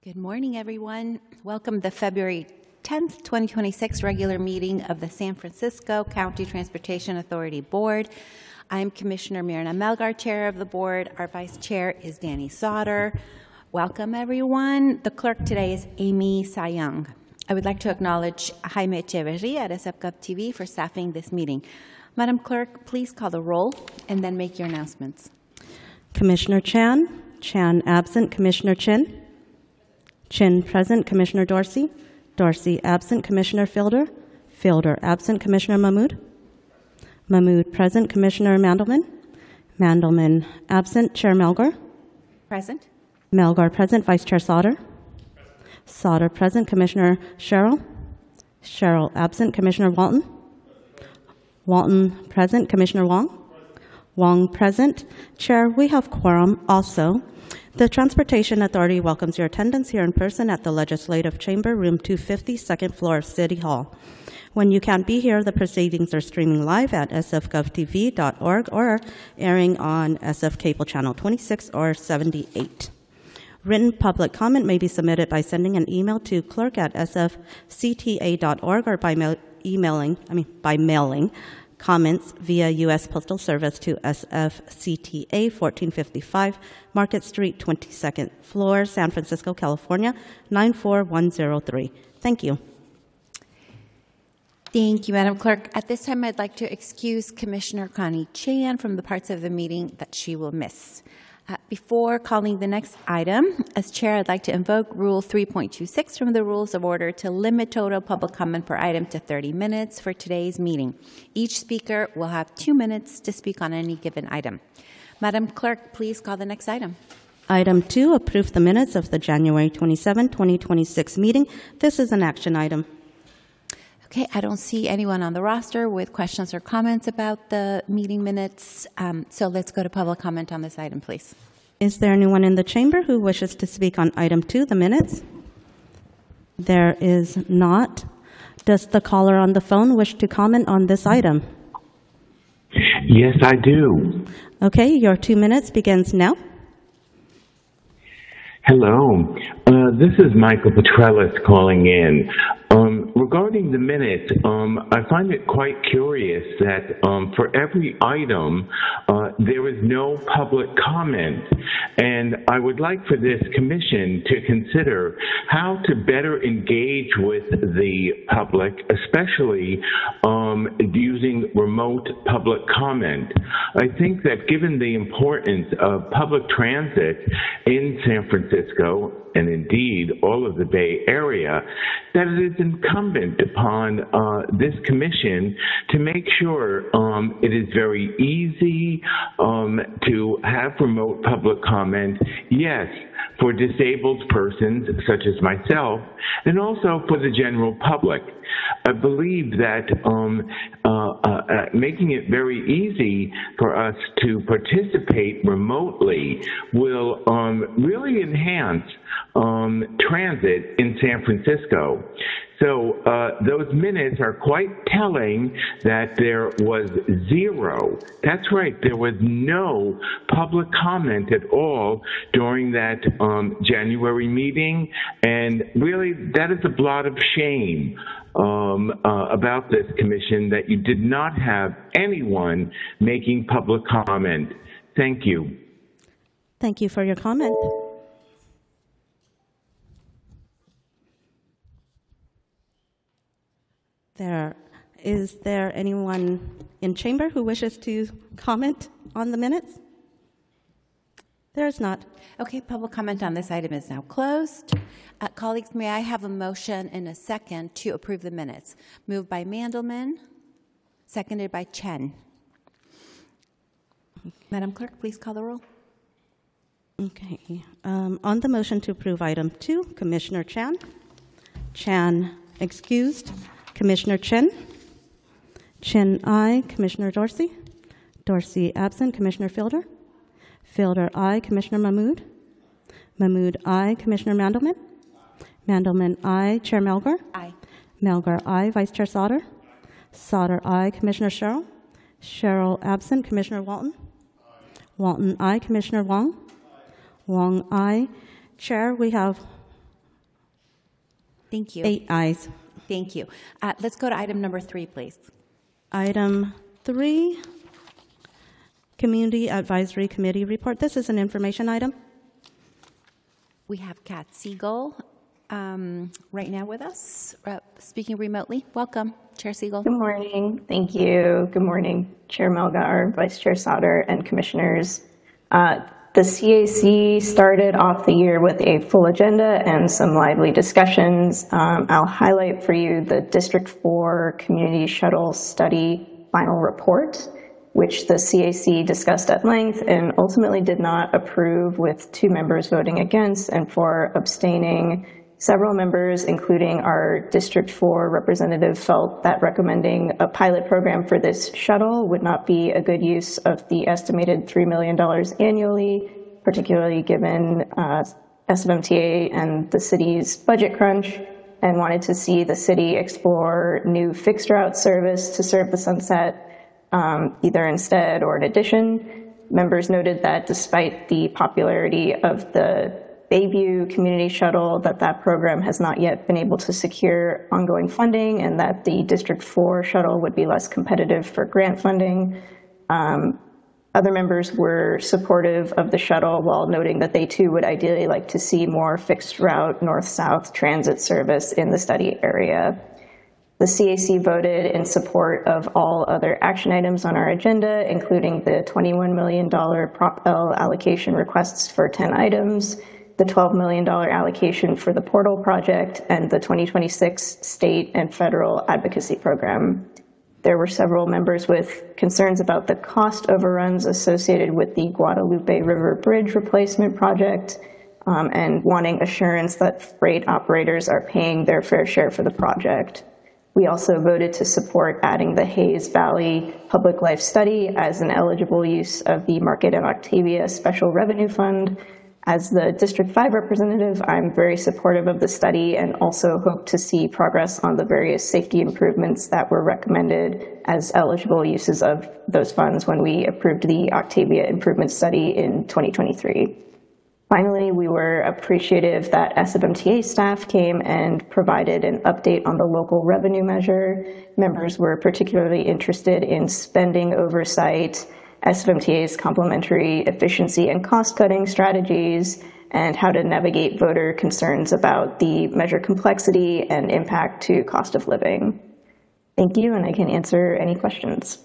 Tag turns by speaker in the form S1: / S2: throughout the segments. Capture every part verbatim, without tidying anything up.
S1: Good morning, everyone. Welcome to the February tenth, twenty twenty-six regular meeting of the San Francisco County Transportation Authority Board. I'm Commissioner Myrna Melgar, Chair of the Board. Our Vice Chair is Danny Sauter. Welcome, everyone. The clerk today is Amy Sayung. I would like to acknowledge Jaime Echeverria at S F Gov T V for staffing this meeting. Madam Clerk, please call the roll and then make your announcements.
S2: Commissioner Chan, Chan absent. Commissioner Chin, Chin present. Commissioner Dorsey, Dorsey absent. Commissioner Fielder, Fielder absent. Commissioner Mahmood, Mahmood present. Commissioner Mandelman, Mandelman absent. Chair Melgar,
S1: Present.
S2: Melgar present. Vice Chair Sauter, Sauter present. Commissioner Sherrill, Sherrill absent. Commissioner Walton, Walton present. Commissioner Wong, Wong present. Chair, we have quorum also. The Transportation Authority welcomes your attendance here in person at the Legislative Chamber, room two fifty, second floor of City Hall. When you can't be here, the proceedings are streaming live at s f gov t v dot org or airing on S F Cable Channel twenty-six or seventy-eight. Written public comment may be submitted by sending an email to clerk at s f c t a dot org or by mail emailing, I mean, by mailing comments via U S Postal Service to S F C T A fourteen fifty-five Market Street, twenty-second floor, San Francisco, California, nine four one zero three. Thank you.
S1: Thank you, Madam Clerk. At this time, I'd like to excuse Commissioner Connie Chan from the parts of the meeting that she will miss. Uh, before calling the next item, as Chair, I'd like to invoke Rule three point two six from the Rules of Order to limit total public comment per item to thirty minutes for today's meeting. Each speaker will have two minutes to speak on any given item. Madam Clerk, please call the next item.
S2: Item two, approve the minutes of the January twenty-seventh, twenty twenty-six meeting. This is an action item.
S1: Okay, I don't see anyone on the roster with questions or comments about the meeting minutes, um, so let's go to public comment on this item, please.
S2: Is there anyone in the chamber who wishes to speak on item two, the minutes? There is not. Does the caller on the phone wish to comment on this item?
S3: Yes, I do.
S2: Okay, your two minutes begins now.
S3: Hello, uh, this is Michael Petrellis calling in. Um, regarding the minutes, um, I find it quite curious that um, for every item, uh, there is no public comment. And I would like for this commission to consider how to better engage with the public, especially um, using remote public comment. I think that given the importance of public transit in San Francisco, and indeed all of the Bay Area, that it is incumbent upon uh, this commission to make sure um, it is very easy um, to have remote public comment, yes, for disabled persons such as myself, and also for the general public. I believe that um, uh, uh, uh, making it very easy for us to participate remotely will um, really enhance um, transit in San Francisco. So uh, those minutes are quite telling that there was zero. That's right, there was no public comment at all during that um, January meeting, and really that is a blot of shame um, uh, about this commission that you did not have anyone making public comment. Thank you.
S2: Thank you for your comment. There, is there anyone in chamber who wishes to comment on the minutes? There is not.
S1: Okay, public comment on this item is now closed. Uh, colleagues, may I have a motion and a second to approve the minutes? Moved by Mandelman, seconded by Chen. Madam Clerk, please call the roll.
S2: Okay. Um, on the motion to approve item two, Commissioner Chan. Chan excused. Commissioner Chen. Chen, aye. Commissioner Dorsey. Dorsey, absent. Commissioner Fielder. Fielder, aye. Commissioner Mahmood. Mahmood, aye. Commissioner Mandelman. Mandelman, aye. Chair Melgar.
S1: Aye.
S2: Melgar, aye. Vice Chair Sauter. Sauter, aye. Commissioner Sherrill. Sherrill, absent. Commissioner Walton. Walton, aye. Commissioner Wong. Wong, aye. Chair, we have
S1: Thank you.
S2: Eight ayes.
S1: Thank you. Uh, let's go to item number three, please.
S2: Item three, Community Advisory Committee report. This is an information item.
S1: We have Kat Siegel um, right now with us, uh, speaking remotely. Welcome, Chair Siegel.
S4: Good morning. Thank you. Good morning, Chair Melgar, Vice Chair Sauter, and Commissioners. Uh, the C A C started off the year with a full agenda and some lively discussions. Um, I'll highlight for you the District four Community Shuttle Study final report, which the C A C discussed at length and ultimately did not approve, with two members voting against and four abstaining. Several members, including our District four representative, felt that recommending a pilot program for this shuttle would not be a good use of the estimated three million dollars annually, particularly given uh, S F M T A and the city's budget crunch, and wanted to see the city explore new fixed route service to serve the Sunset, um, either instead or in addition. Members noted that despite the popularity of the Bayview Community Shuttle, that that program has not yet been able to secure ongoing funding, and that the District four shuttle would be less competitive for grant funding. Um, other members were supportive of the shuttle, while noting that they too would ideally like to see more fixed route north-south transit service in the study area. The C A C voted in support of all other action items on our agenda, including the twenty-one million dollars Prop L allocation requests for ten items, the twelve million dollars allocation for the portal project, and the twenty twenty-six state and federal advocacy program. There were several members with concerns about the cost overruns associated with the Guadalupe River Bridge replacement project, um, and wanting assurance that freight operators are paying their fair share for the project. We also voted to support adding the Hayes Valley Public Life Study as an eligible use of the Market and Octavia Special Revenue Fund. As the District five representative, I'm very supportive of the study and also hope to see progress on the various safety improvements that were recommended as eligible uses of those funds when we approved the Octavia Improvement Study in twenty twenty-three. Finally, we were appreciative that S F M T A staff came and provided an update on the local revenue measure. Members were particularly interested in spending oversight, S F M T A's complementary efficiency and cost-cutting strategies, and how to navigate voter concerns about the measure complexity and impact to cost of living. Thank you, and I can answer any questions.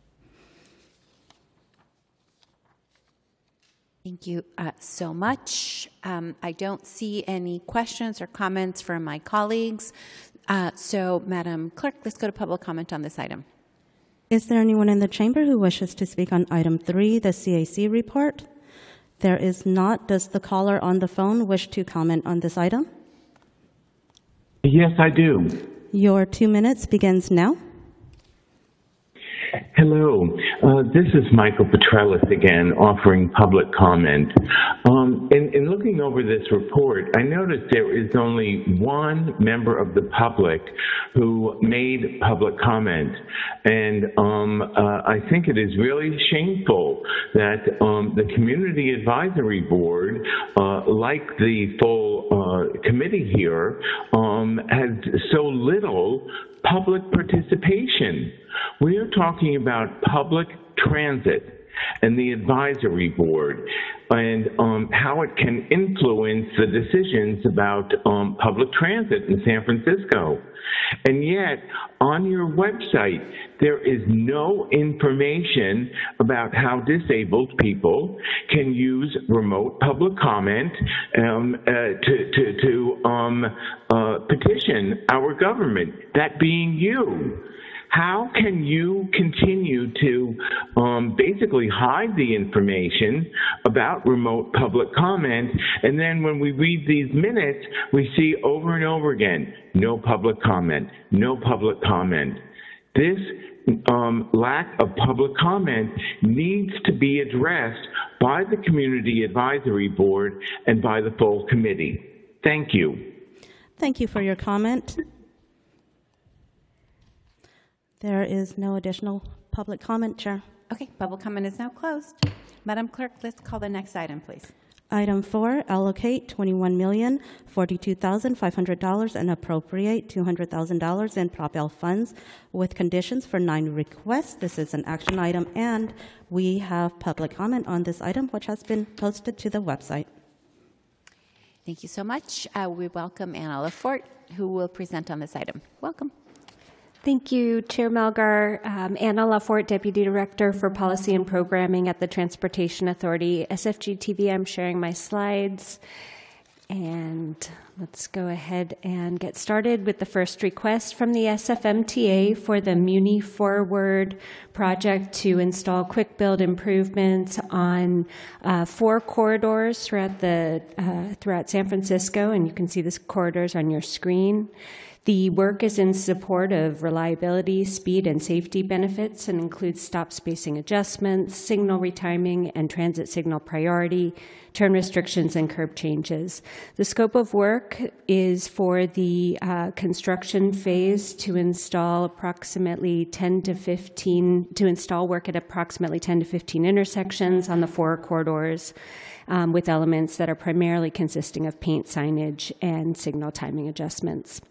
S1: Thank you uh, so much. Um, I don't see any questions or comments from my colleagues. Uh, so, Madam Clerk, let's go to public comment on this item.
S2: Is there anyone in the chamber who wishes to speak on item three, the C A C report? There is not. Does the caller on the phone wish to comment on this item?
S3: Yes, I do.
S2: Your two minutes begins now.
S3: Hello, uh, this is Michael Petrellis again, offering public comment. Um, in, in looking over this report, I noticed there is only one member of the public who made public comment, and um, uh, I think it is really shameful that um, the Community Advisory Board, uh, like the full uh, committee here, um, has so little public participation. We are talking about public transit and the advisory board and um, how it can influence the decisions about um, public transit in San Francisco. And yet, on your website, there is no information about how disabled people can use remote public comment um, uh, to, to, to um, uh, petition our government, that being you. How can you continue to um, basically hide the information about remote public comment, and then when we read these minutes, we see over and over again, no public comment, no public comment. This um, lack of public comment needs to be addressed by the Community Advisory Board and by the full committee. Thank you.
S2: Thank you for your comment. There is no additional public comment, Chair.
S1: Okay, public comment is now closed. Madam Clerk, let's call the next item, please.
S2: Item four, allocate twenty-one million forty-two thousand five hundred dollars and appropriate two hundred thousand dollars in Prop L funds with conditions for nine requests. This is an action item, and we have public comment on this item, which has been posted to the website.
S1: Thank you so much. Uh, we welcome Anna Lafort, who will present on this item. Welcome.
S5: Thank you, Chair Melgar. Um, Anna Lafort, Deputy Director for Policy and Programming at the Transportation Authority. S F G T V, I'm sharing my slides. And let's go ahead and get started with the first request from the S F M T A for the Muni Forward project to install quick build improvements on uh, four corridors throughout, the, uh, throughout San Francisco. And you can see these corridors on your screen. The work is in support of reliability, speed, and safety benefits and includes stop spacing adjustments, signal retiming, and transit signal priority, turn restrictions, and curb changes. The scope of work is for the uh, construction phase to install approximately ten to fifteen, to install work at approximately ten to fifteen intersections on the four corridors um, with elements that are primarily consisting of paint signage and signal timing adjustments.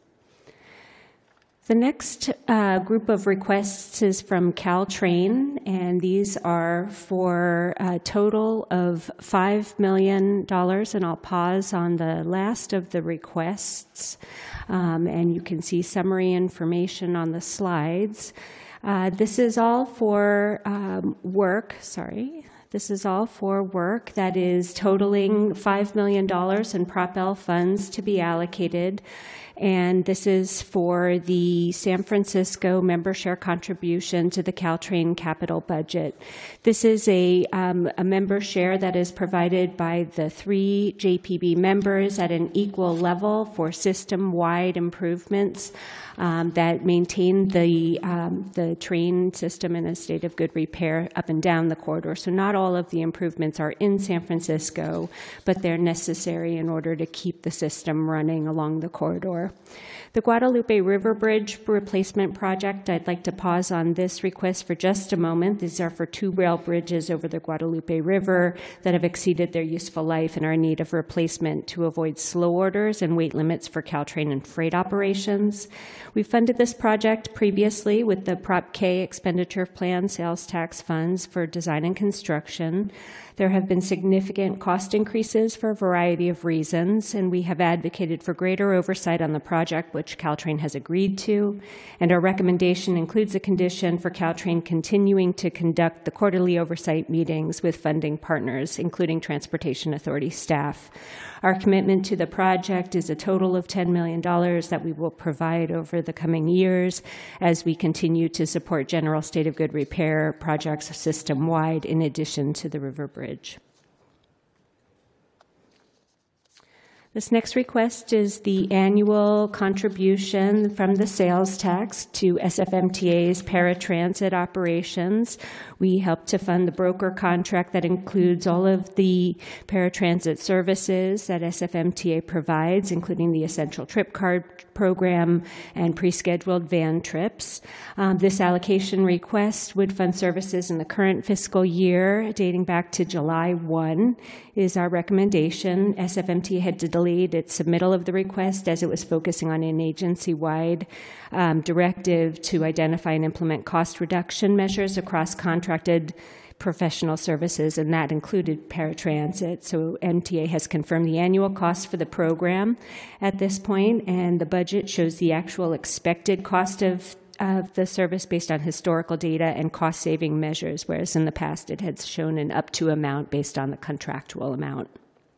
S5: The next uh, group of requests is from Caltrain, and these are for a total of five million dollars, and I'll pause on the last of the requests, um, and you can see summary information on the slides. Uh, this is all for um, work, sorry. This is all for work that is totaling five million dollars in Prop L funds to be allocated. And this is for the San Francisco member share contribution to the Caltrain capital budget. This is a, um, a member share that is provided by the three J P B members at an equal level for system-wide improvements um, that maintain the, um, the train system in a state of good repair up and down the corridor. So not all of the improvements are in San Francisco, but they're necessary in order to keep the system running along the corridor. The Guadalupe River Bridge replacement project, I'd like to pause on this request for just a moment. These are for two rail bridges over the Guadalupe River that have exceeded their useful life and are in need of replacement to avoid slow orders and weight limits for Caltrain and freight operations. We funded this project previously with the Prop K expenditure plan sales tax funds for design and construction. There have been significant cost increases for a variety of reasons, and we have advocated for greater oversight on the project, which Caltrain has agreed to. And our recommendation includes a condition for Caltrain continuing to conduct the quarterly oversight meetings with funding partners, including Transportation Authority staff. Our commitment to the project is a total of ten million dollars that we will provide over the coming years as we continue to support general state of good repair projects system-wide in addition to the River Bridge. This next request is the annual contribution from the sales tax to S F M T A's paratransit operations. We help to fund the broker contract that includes all of the paratransit services that S F M T A provides, including the Essential Trip Card program and pre-scheduled van trips. Um, this allocation request would fund services in the current fiscal year dating back to July first is our recommendation. S F M T A had delayed its submittal of the request as it was focusing on an agency-wide um, directive to identify and implement cost reduction measures across contracted professional services, and that included paratransit. So M T A has confirmed the annual cost for the program at this point, and the budget shows the actual expected cost of of the service based on historical data and cost-saving measures, whereas in the past it had shown an up-to amount based on the contractual amount.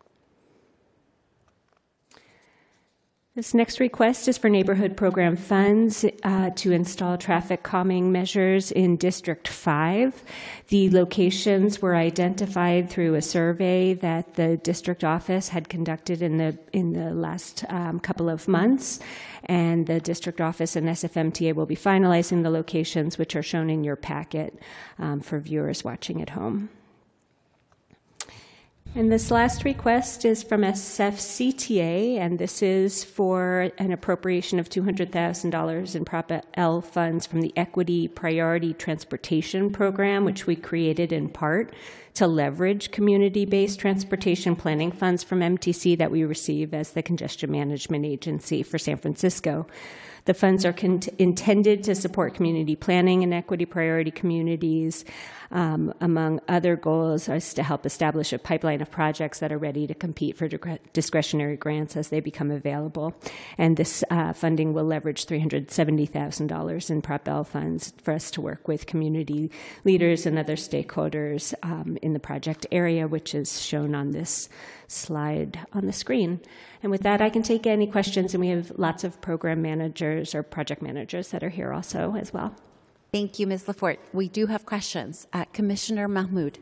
S5: This next request is for neighborhood program funds uh, to install traffic calming measures in District five. The locations were identified through a survey that the district office had conducted in the in the last um, couple of months, and the district office and S F M T A will be finalizing the locations, which are shown in your packet um, for viewers watching at home. And this last request is from S F C T A, and this is for an appropriation of two hundred thousand dollars in Prop L funds from the Equity Priority Transportation Program, which we created in part to leverage community-based transportation planning funds from M T C that we receive as the Congestion Management Agency for San Francisco. The funds are cont- intended to support community planning in equity priority communities. Um, among other goals is to help establish a pipeline of projects that are ready to compete for discre- discretionary grants as they become available. And this uh, funding will leverage three hundred seventy thousand dollars in Prop L funds for us to work with community leaders and other stakeholders um, in the project area, which is shown on this slide on the screen. And with that, I can take any questions, and we have lots of program managers or project managers that are here also as well.
S1: Thank you, Miz Lafort. We do have questions. Uh, Commissioner Mahmoud.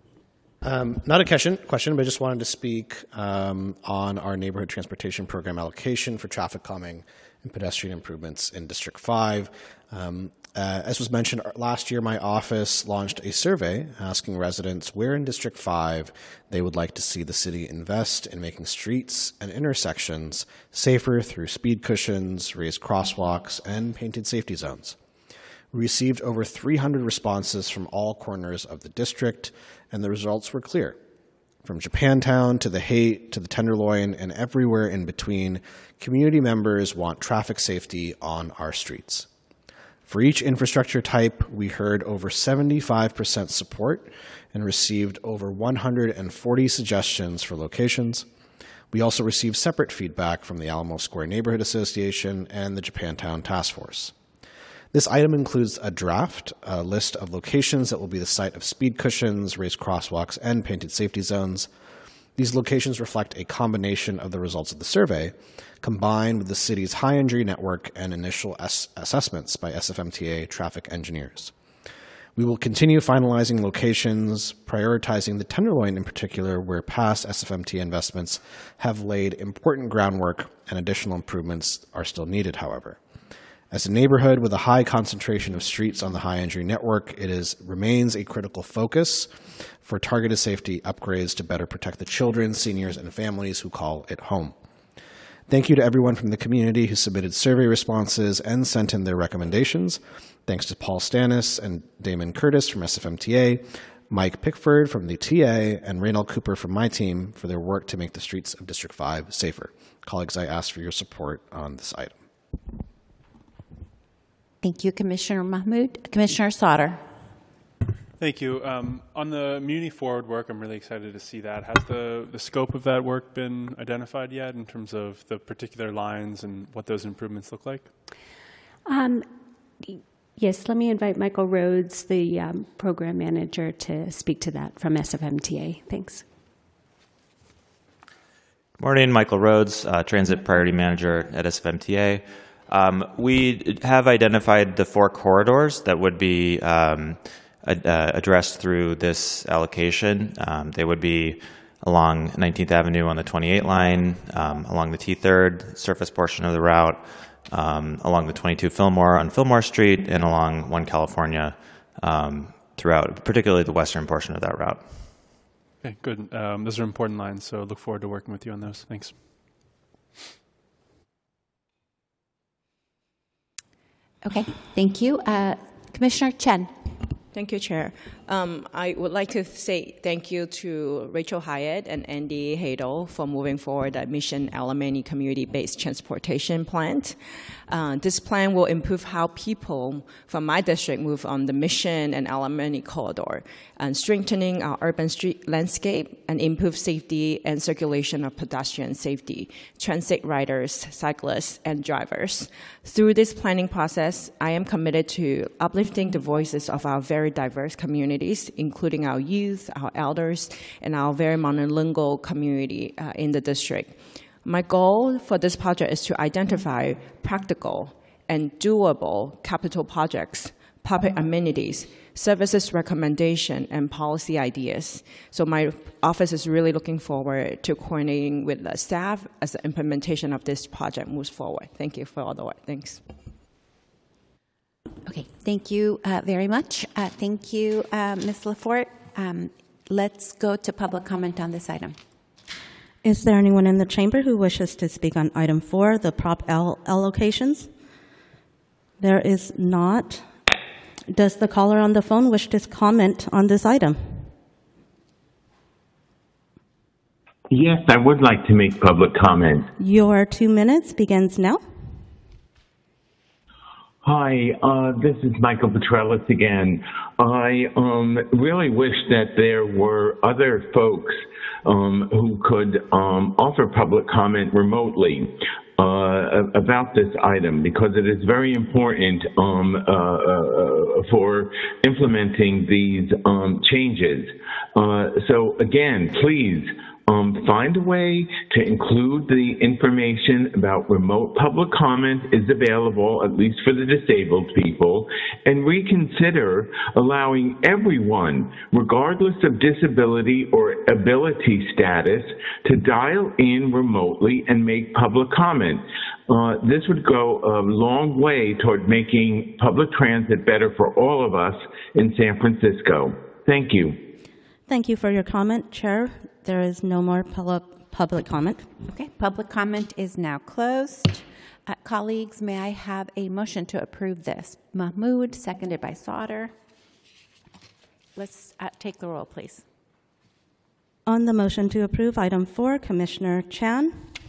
S6: Um, not a question, question, but I just wanted to speak um, on our neighborhood transportation program allocation for traffic calming and pedestrian improvements in District five. Um, uh, as was mentioned last year, my office launched a survey asking residents where in District five they would like to see the city invest in making streets and intersections safer through speed cushions, raised crosswalks, and painted safety zones. We received over three hundred responses from all corners of the district, and the results were clear. From Japantown to the Haight to the Tenderloin and everywhere in between, community members want traffic safety on our streets. For each infrastructure type, we heard over seventy-five percent support and received over one hundred forty suggestions for locations. We also received separate feedback from the Alamo Square Neighborhood Association and the Japantown Task Force. This item includes a draft, a list of locations that will be the site of speed cushions, raised crosswalks, and painted safety zones. These locations reflect a combination of the results of the survey, combined with the city's high injury network and initial ass- assessments by S F M T A traffic engineers. We will continue finalizing locations, prioritizing the Tenderloin in particular, where past S F M T A investments have laid important groundwork and additional improvements are still needed, however. As a neighborhood with a high concentration of streets on the high injury network, it is remains a critical focus for targeted safety upgrades to better protect the children, seniors, and families who call it home. Thank you to everyone from the community who submitted survey responses and sent in their recommendations. Thanks to Paul Stannis and Damon Curtis from S F M T A, Mike Pickford from the T A, and Raynald Cooper from my team for their work to make the streets of District five safer. Colleagues, I ask for your support on this item.
S1: Thank you, Commissioner Mahmoud. Commissioner Sauter.
S7: Thank you. Um, on the Muni Forward work, I'm really excited to see that. Has the, the scope of that work been identified yet in terms of the particular lines and what those improvements look like?
S5: Um, yes, let me invite Michael Rhodes, the um, program manager, to speak to that from S F M T A. Thanks.
S8: Morning, Michael Rhodes, uh, Transit Priority Manager at S F M T A. Um, we have identified the four corridors that would be um, ad- uh, addressed through this allocation. Um, they would be along nineteenth Avenue on the twenty-eight line, um, along the T third surface portion of the route, um, along the twenty-two Fillmore on Fillmore Street, and along one California um, throughout, particularly the western portion of that route.
S7: Okay, good. Um, those are important lines, so look forward to working with you on those. Thanks.
S1: Okay, thank you. Uh, Commissioner Chen.
S9: Thank you, Chair. Um, I would like to say thank you to Rachel Hyatt and Andy Hadel for moving forward the Mission Alamany Community-Based Transportation Plan. Uh, this plan will improve how people from my district move on the Mission and Alamany corridor, and strengthening our urban street landscape and improve safety and circulation of pedestrian safety, transit riders, cyclists, and drivers. Through this planning process, I am committed to uplifting the voices of our very diverse communities, including our youth, our elders, and our very monolingual community uh, in the district. My goal for this project is to identify practical and doable capital projects, public amenities, services recommendation, and policy ideas. So my office is really looking forward to coordinating with the staff as the implementation of this project moves forward. Thank you for all the work. Thanks.
S1: Okay, thank you uh, very much. Uh, thank you, uh, Miz Lafort. Um, Let's go to public comment on this item.
S2: Is there anyone in the chamber who wishes to speak on item four, the Prop L allocations? There is not. Does the caller on the phone wish to comment on this item?
S3: Yes, I would like to make public comment.
S2: Your two minutes begins now.
S3: Hi, uh, this is Michael Petrellis again. I um, really wish that there were other folks um, who could um, offer public comment remotely uh, about this item, because it is very important um, uh, uh, for implementing these um, changes. Uh, so again, please, Um, find a way to include the information about remote public comment is available, at least for the disabled people, and reconsider allowing everyone, regardless of disability or ability status, to dial in remotely and make public comment. Uh, this would go a long way toward making public transit better for all of us in San Francisco. Thank you.
S2: Thank you for your comment, Chair. There is no more public comment.
S1: Okay, public comment is now closed. Uh, colleagues, may I have a motion to approve this? Mahmood, seconded by Sauter. Let's uh, take the roll, please.
S2: On the motion to approve item four, Commissioner Chan.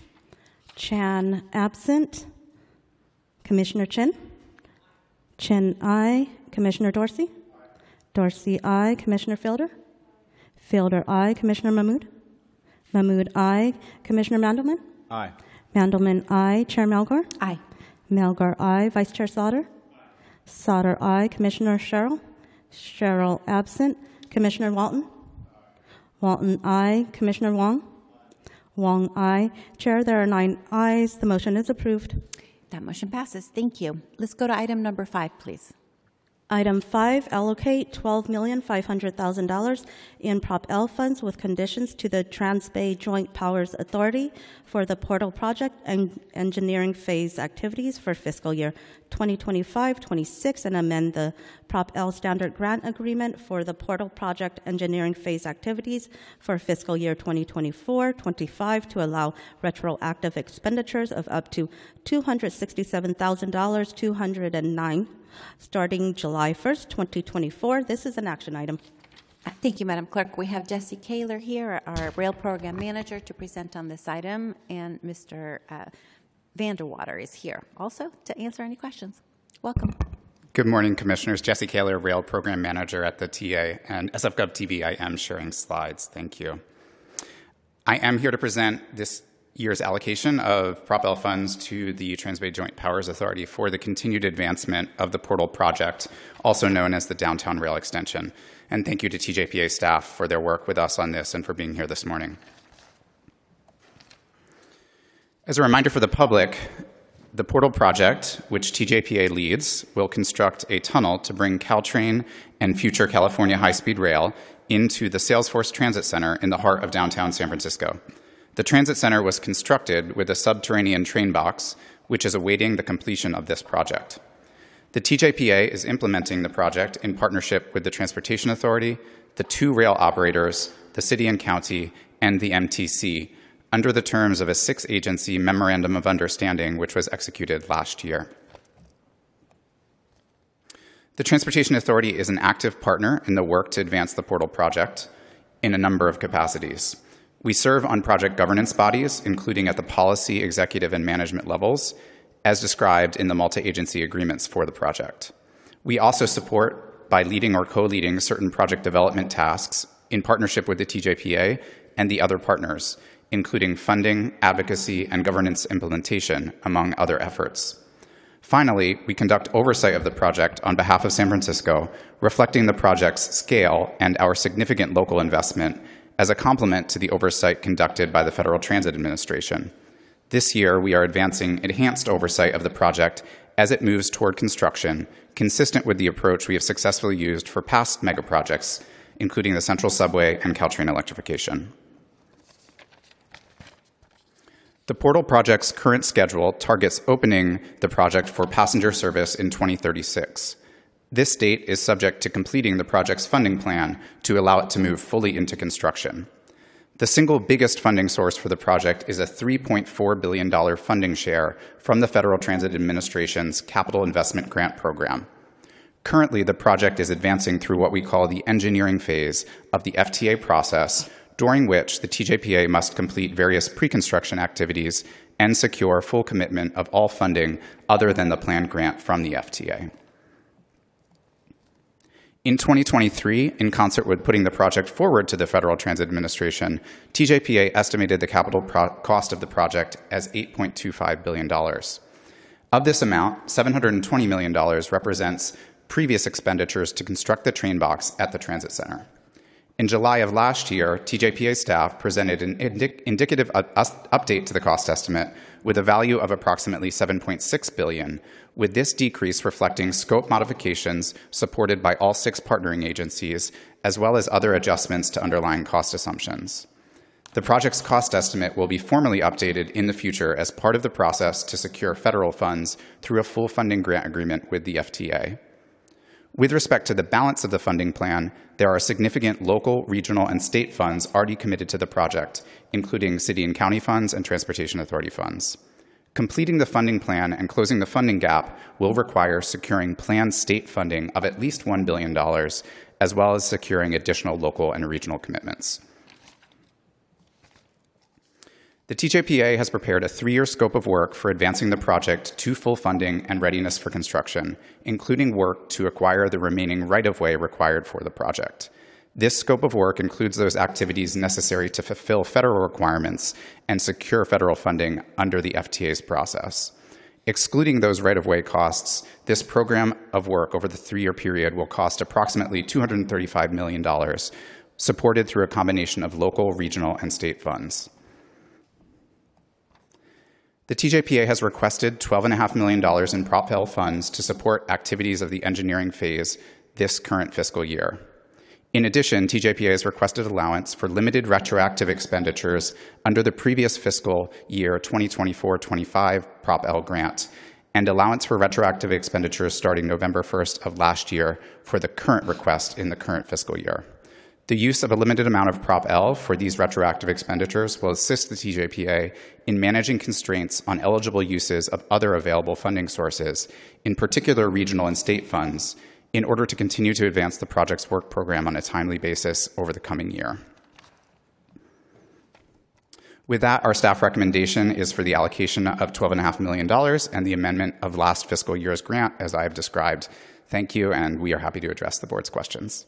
S2: Chan absent. Commissioner Chin. Chin, aye. Commissioner Dorsey. Dorsey, aye. Commissioner Fielder. Fielder, aye. Commissioner Mahmood? Mahmood, aye. Commissioner Mandelman?
S6: Aye.
S2: Mandelman, aye. Chair Melgar?
S1: Aye.
S2: Melgar, aye. Vice Chair Sauter? Sauter, aye. Commissioner Sherrill? Sherrill, absent. Commissioner Walton? Walton, aye. Commissioner Wong? Wong, aye. Chair, there are nine ayes. The motion is approved.
S1: That motion passes. Thank you. Let's go to item number five, please.
S2: Item five, allocate twelve million five hundred thousand dollars in Prop L funds with conditions to the Trans-Bay Joint Powers Authority for the Portal Project and engineering phase activities for fiscal year twenty twenty-five twenty-six, and amend the Prop L standard grant agreement for the Portal Project engineering phase activities for fiscal year twenty twenty-four twenty-five to allow retroactive expenditures of up to two hundred sixty-seven thousand two hundred nine dollars starting July first, twenty twenty-four. This is an action item.
S1: Thank you, Madam Clerk. We have Jesse Kaler here, our Rail Program Manager, to present on this item, and Mister Uh, Vanderwater is here also to answer any questions. Welcome.
S10: Good morning, Commissioners. Jesse Kaler, Rail Program Manager at the T A, and S F Gov T V, I am sharing slides. Thank you. I am here to present this year's allocation of Prop L funds to the Trans-Bay Joint Powers Authority for the continued advancement of the Portal Project, also known as the Downtown Rail Extension. And thank you to T J P A staff for their work with us on this and for being here this morning. As a reminder for the public, the Portal Project, which T J P A leads, will construct a tunnel to bring Caltrain and future California high-speed rail into the Salesforce Transit Center in the heart of downtown San Francisco. The transit center was constructed with a subterranean train box, which is awaiting the completion of this project. The T J P A is implementing the project in partnership with the Transportation Authority, the two rail operators, the city and county, and the M T C, under the terms of a six-agency Memorandum of Understanding, which was executed last year. The Transportation Authority is an active partner in the work to advance the Portal Project in a number of capacities. We serve on project governance bodies, including at the policy, executive, and management levels, as described in the multi-agency agreements for the project. We also support by leading or co-leading certain project development tasks in partnership with the T J P A and the other partners, including funding, advocacy, and governance implementation, among other efforts. Finally, we conduct oversight of the project on behalf of San Francisco, reflecting the project's scale and our significant local investment as a complement to the oversight conducted by the Federal Transit Administration. This year, we are advancing enhanced oversight of the project as it moves toward construction, consistent with the approach we have successfully used for past megaprojects, including the Central Subway and Caltrain electrification. The Portal Project's current schedule targets opening the project for passenger service in twenty thirty-six. This date is subject to completing the project's funding plan to allow it to move fully into construction. The single biggest funding source for the project is a three point four billion dollars funding share from the Federal Transit Administration's Capital Investment Grant Program. Currently, the project is advancing through what we call the engineering phase of the F T A process, during which the T J P A must complete various pre-construction activities and secure full commitment of all funding other than the planned grant from the F T A. In twenty twenty-three, in concert with putting the project forward to the Federal Transit Administration, T J P A estimated the capital cost of the project as eight point two five billion dollars. Of this amount, seven hundred twenty million dollars represents previous expenditures to construct the train box at the transit center. In July of last year, T J P A staff presented an indic indicative update to the cost estimate with a value of approximately seven point six billion dollars, with this decrease reflecting scope modifications supported by all six partnering agencies, as well as other adjustments to underlying cost assumptions. The project's cost estimate will be formally updated in the future as part of the process to secure federal funds through a full funding grant agreement with the F T A. With respect to the balance of the funding plan, there are significant local, regional, and state funds already committed to the project, including city and county funds and transportation authority funds. Completing the funding plan and closing the funding gap will require securing planned state funding of at least one billion dollars, as well as securing additional local and regional commitments. The T J P A has prepared a three-year scope of work for advancing the project to full funding and readiness for construction, including work to acquire the remaining right-of-way required for the project. This scope of work includes those activities necessary to fulfill federal requirements and secure federal funding under the F T A's process. Excluding those right-of-way costs, this program of work over the three-year period will cost approximately two hundred thirty-five million dollars, supported through a combination of local, regional, and state funds. The T J P A has requested twelve point five million dollars in Prop L funds to support activities of the engineering phase this current fiscal year. In addition, T J P A has requested allowance for limited retroactive expenditures under the previous fiscal year twenty twenty-four twenty-five Prop L grant, and allowance for retroactive expenditures starting November first of last year for the current request in the current fiscal year. The use of a limited amount of Prop L for these retroactive expenditures will assist the T J P A in managing constraints on eligible uses of other available funding sources, in particular regional and state funds, in order to continue to advance the project's work program on a timely basis over the coming year. With that, our staff recommendation is for the allocation of twelve point five million dollars and the amendment of last fiscal year's grant, as I have described. Thank you, and we are happy to address the board's questions.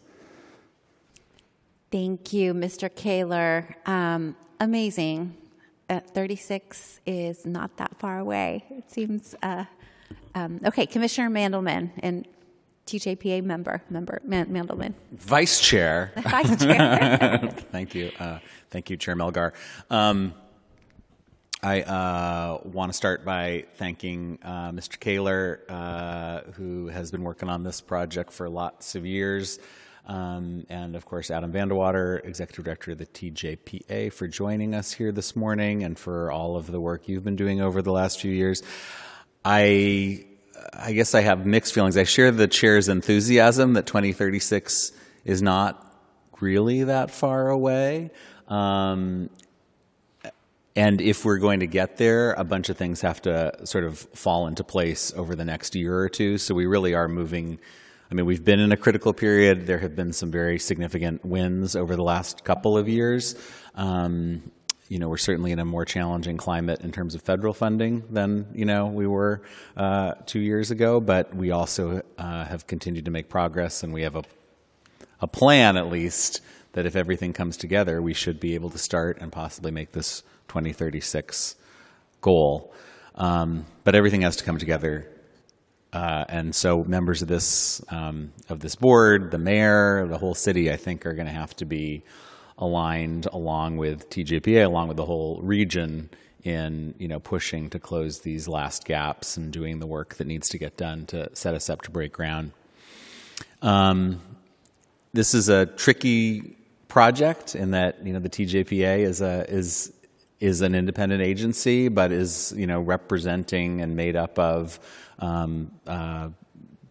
S1: Thank you, Mister Kaler. Um, amazing. Uh, thirty-six is not that far away, it seems. Uh, um, okay, Commissioner Mandelman and T J P A member, member Man Mandelman.
S11: Vice Chair.
S1: Vice Chair.
S11: Thank you. Uh, thank you, Chair Melgar. Um, I uh, want to start by thanking uh, Mister Kaler, uh, who has been working on this project for lots of years. Um, and of course, Adam Vandewater, Executive Director of the T J P A, for joining us here this morning and for all of the work you've been doing over the last few years. I, I guess I have mixed feelings. I share the chair's enthusiasm that twenty thirty-six is not really that far away. Um, and if we're going to get there, a bunch of things have to sort of fall into place over the next year or two. So we really are moving. I mean, we've been in a critical period. There have been some very significant wins over the last couple of years. Um, you know, we're certainly in a more challenging climate in terms of federal funding than, you know, we were uh, two years ago, but we also uh, have continued to make progress, and we have a, a plan, at least, that if everything comes together, we should be able to start and possibly make this twenty thirty-six goal. Um, but everything has to come together. Uh, and so members of this um, of this board, the mayor, the whole city, I think, are going to have to be aligned along with T J P A, along with the whole region, in you know pushing to close these last gaps and doing the work that needs to get done to set us up to break ground. Um, this is a tricky project in that you know the T J P A is a is is an independent agency, but is you know representing and made up of Um, uh,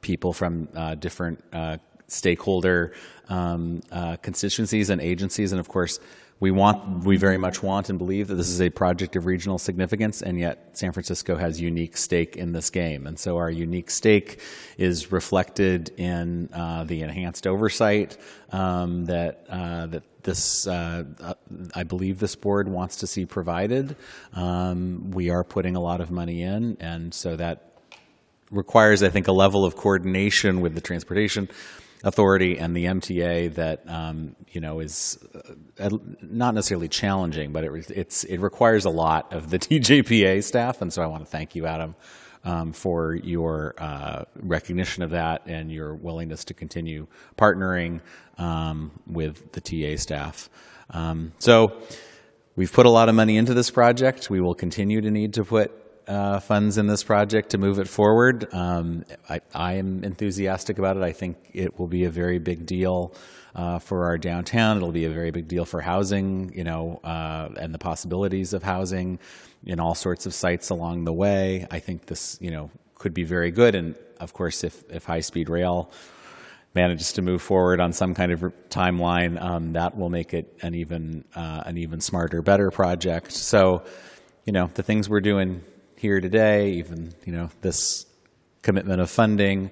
S11: people from uh, different uh, stakeholder um, uh, constituencies and agencies. And of course, we want, we very much want and believe that this is a project of regional significance, and yet San Francisco has unique stake in this game. And so our unique stake is reflected in uh, the enhanced oversight um, that uh, that this, uh, I believe this board wants to see provided. Um, we are putting a lot of money in, and so that requires, I think, a level of coordination with the Transportation Authority and the M T A that um, you know is uh, not necessarily challenging, but it it's it requires a lot of the T J P A staff, and so I want to thank you, Adam, um, for your uh, recognition of that and your willingness to continue partnering um, with the T A staff. Um, so we've put a lot of money into this project. We will continue to need to put Uh, funds in this project to move it forward. Um, I, I am enthusiastic about it. I think it will be a very big deal uh, for our downtown. It'll be a very big deal for housing, you know, uh, and the possibilities of housing in all sorts of sites along the way. I think this, you know, could be very good. And of course, if, if high-speed rail manages to move forward on some kind of timeline, um, that will make it an even uh, an even smarter, better project. So, you know, the things we're doing here today, even, you know, this commitment of funding,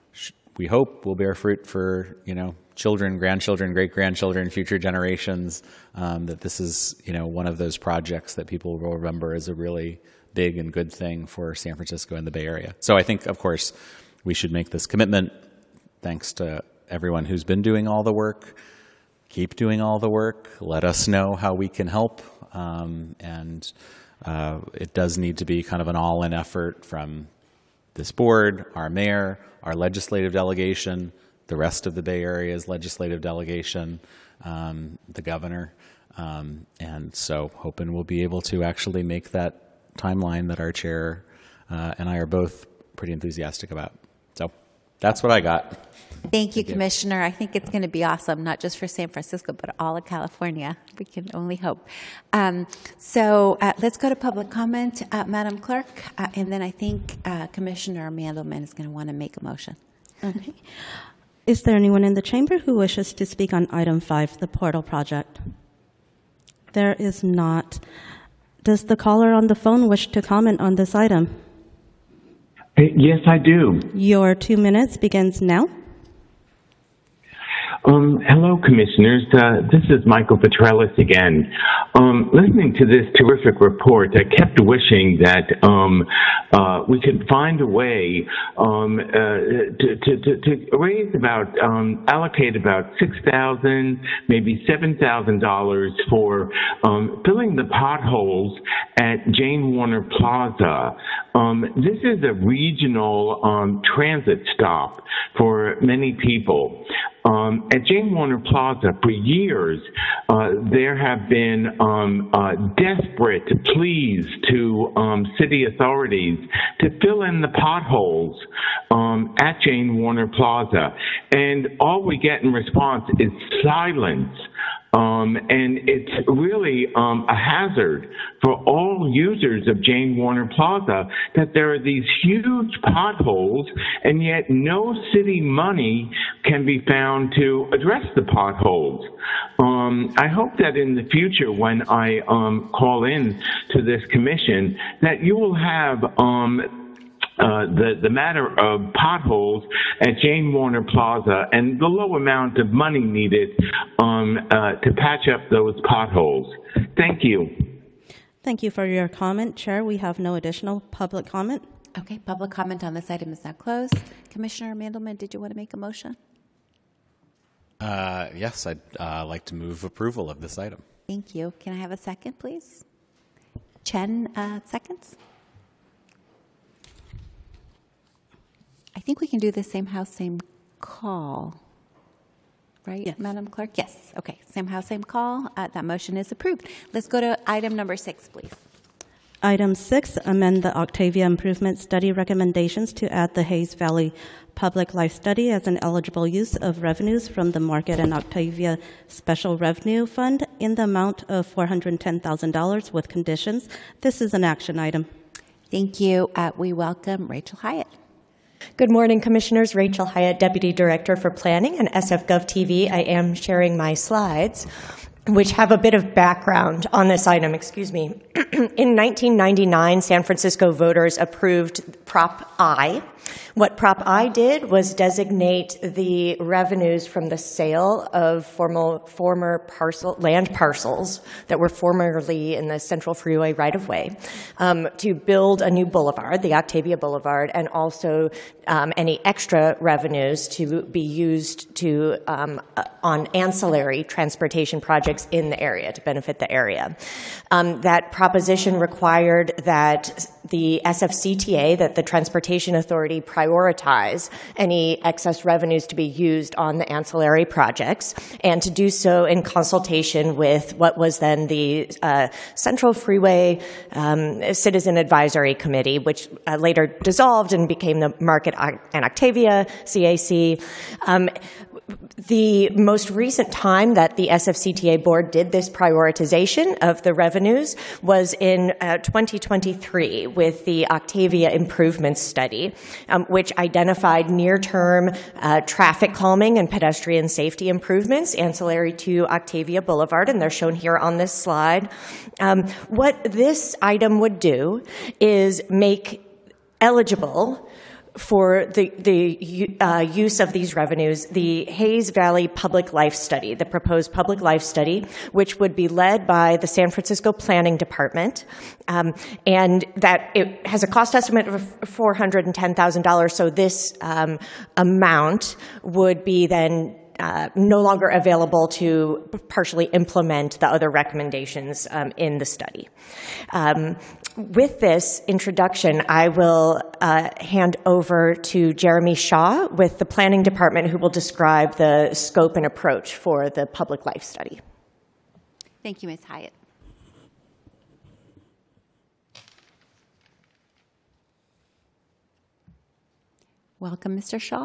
S11: we hope will bear fruit for, you know, children, grandchildren, great-grandchildren, future generations, um, that this is, you know, one of those projects that people will remember as a really big and good thing for San Francisco and the Bay Area. So I think, of course, we should make this commitment. Thanks to everyone who's been doing all the work. Keep doing all the work. Let us know how we can help. Um, and Uh, it does need to be kind of an all-in effort from this board, our mayor, our legislative delegation, the rest of the Bay Area's legislative delegation, um, the governor. Um, and so hoping we'll be able to actually make that timeline that our chair uh, and I are both pretty enthusiastic about. So that's what I got.
S1: Thank you, Commissioner. I think it's going to be awesome, not just for San Francisco, but all of California. We can only hope. Um, so uh, let's go to public comment, uh, Madam Clerk, uh, and then I think uh, Commissioner Mandelman is going to want to make a motion.
S2: Okay. Is there anyone in the chamber who wishes to speak on item five, the portal project? There is not. Does the caller on the phone wish to comment on this item?
S3: Yes, I do.
S2: Your two minutes begins now.
S3: Um, hello, Commissioners. Uh, this is Michael Petrellis again. Um, listening to this terrific report, I kept wishing that um, uh, we could find a way um, uh, to, to, to, to raise about, um, allocate about six thousand dollars, maybe seven thousand dollars for um, filling the potholes at Jane Warner Plaza. Um, this is a regional um, transit stop for many people. Um, at Jane Warner Plaza, for years, uh, there have been um, uh, desperate pleas to um, city authorities to fill in the potholes um, at Jane Warner Plaza. And all we get in response is silence. Um, and it's really um, a hazard for all users of Jane Warner Plaza that there are these huge potholes, and yet no city money can be found to address the potholes. Um, I hope that in the future, when I um, call in to this commission, that you will have um, Uh, the, the matter of potholes at Jane Warner Plaza and the low amount of money needed um, uh, to patch up those potholes. Thank you.
S2: Thank you for your comment, Chair. We have no additional public comment.
S1: Okay, public comment on this item is now closed. Commissioner Mandelman, did you want to make a motion?
S11: Uh, yes, I'd uh, like to move approval of this item.
S1: Thank you. Can I have a second, please? Chen, uh, seconds? I think we can do the same house, same call, right, yes. Madam Clerk? Yes. Okay. Same house, same call. Uh, that motion is approved. Let's go to item number six, please.
S2: Item six, amend the Octavia Improvement Study recommendations to add the Hayes Valley Public Life Study as an eligible use of revenues from the Market and Octavia Special Revenue Fund in the amount of four hundred ten thousand dollars with conditions. This is an action item.
S1: Thank you. Uh, we welcome Rachel Hyatt.
S12: Good morning, Commissioners. Rachel Hyatt, Deputy Director for Planning and S F Gov T V. I am sharing my slides, which have a bit of background on this item. Excuse me. In nineteen ninety-nine, San Francisco voters approved Prop I. What Prop I did was designate the revenues from the sale of formal, former parcel, land parcels that were formerly in the Central Freeway right-of-way um, to build a new boulevard, the Octavia Boulevard, and also um, any extra revenues to be used to um, uh, on ancillary transportation projects in the area to benefit the area. Um, that proposition required that the S F C T A, that the Transportation Authority, prioritize any excess revenues to be used on the ancillary projects, and to do so in consultation with what was then the uh, Central Freeway um, Citizen Advisory Committee, which uh, later dissolved and became the Market and Octavia, C A C. Um, The most recent time that the S F C T A board did this prioritization of the revenues was in uh, twenty twenty-three with the Octavia Improvement Study, um, which identified near-term uh, traffic calming and pedestrian safety improvements ancillary to Octavia Boulevard, and they're shown here on this slide. Um, what this item would do is make eligible for the, the uh, use of these revenues, the Hayes Valley Public Life Study, the proposed public life study, which would be led by the San Francisco Planning Department, um, and that it has a cost estimate of four hundred ten thousand dollars, so this um, amount would be then Uh, no longer available to partially implement the other recommendations um, in the study. Um, with this introduction, I will uh, hand over to Jeremy Shaw with the Planning Department, who will describe the scope and approach for the public life study.
S1: Thank you, Miz Hyatt. Welcome, Mister Shaw.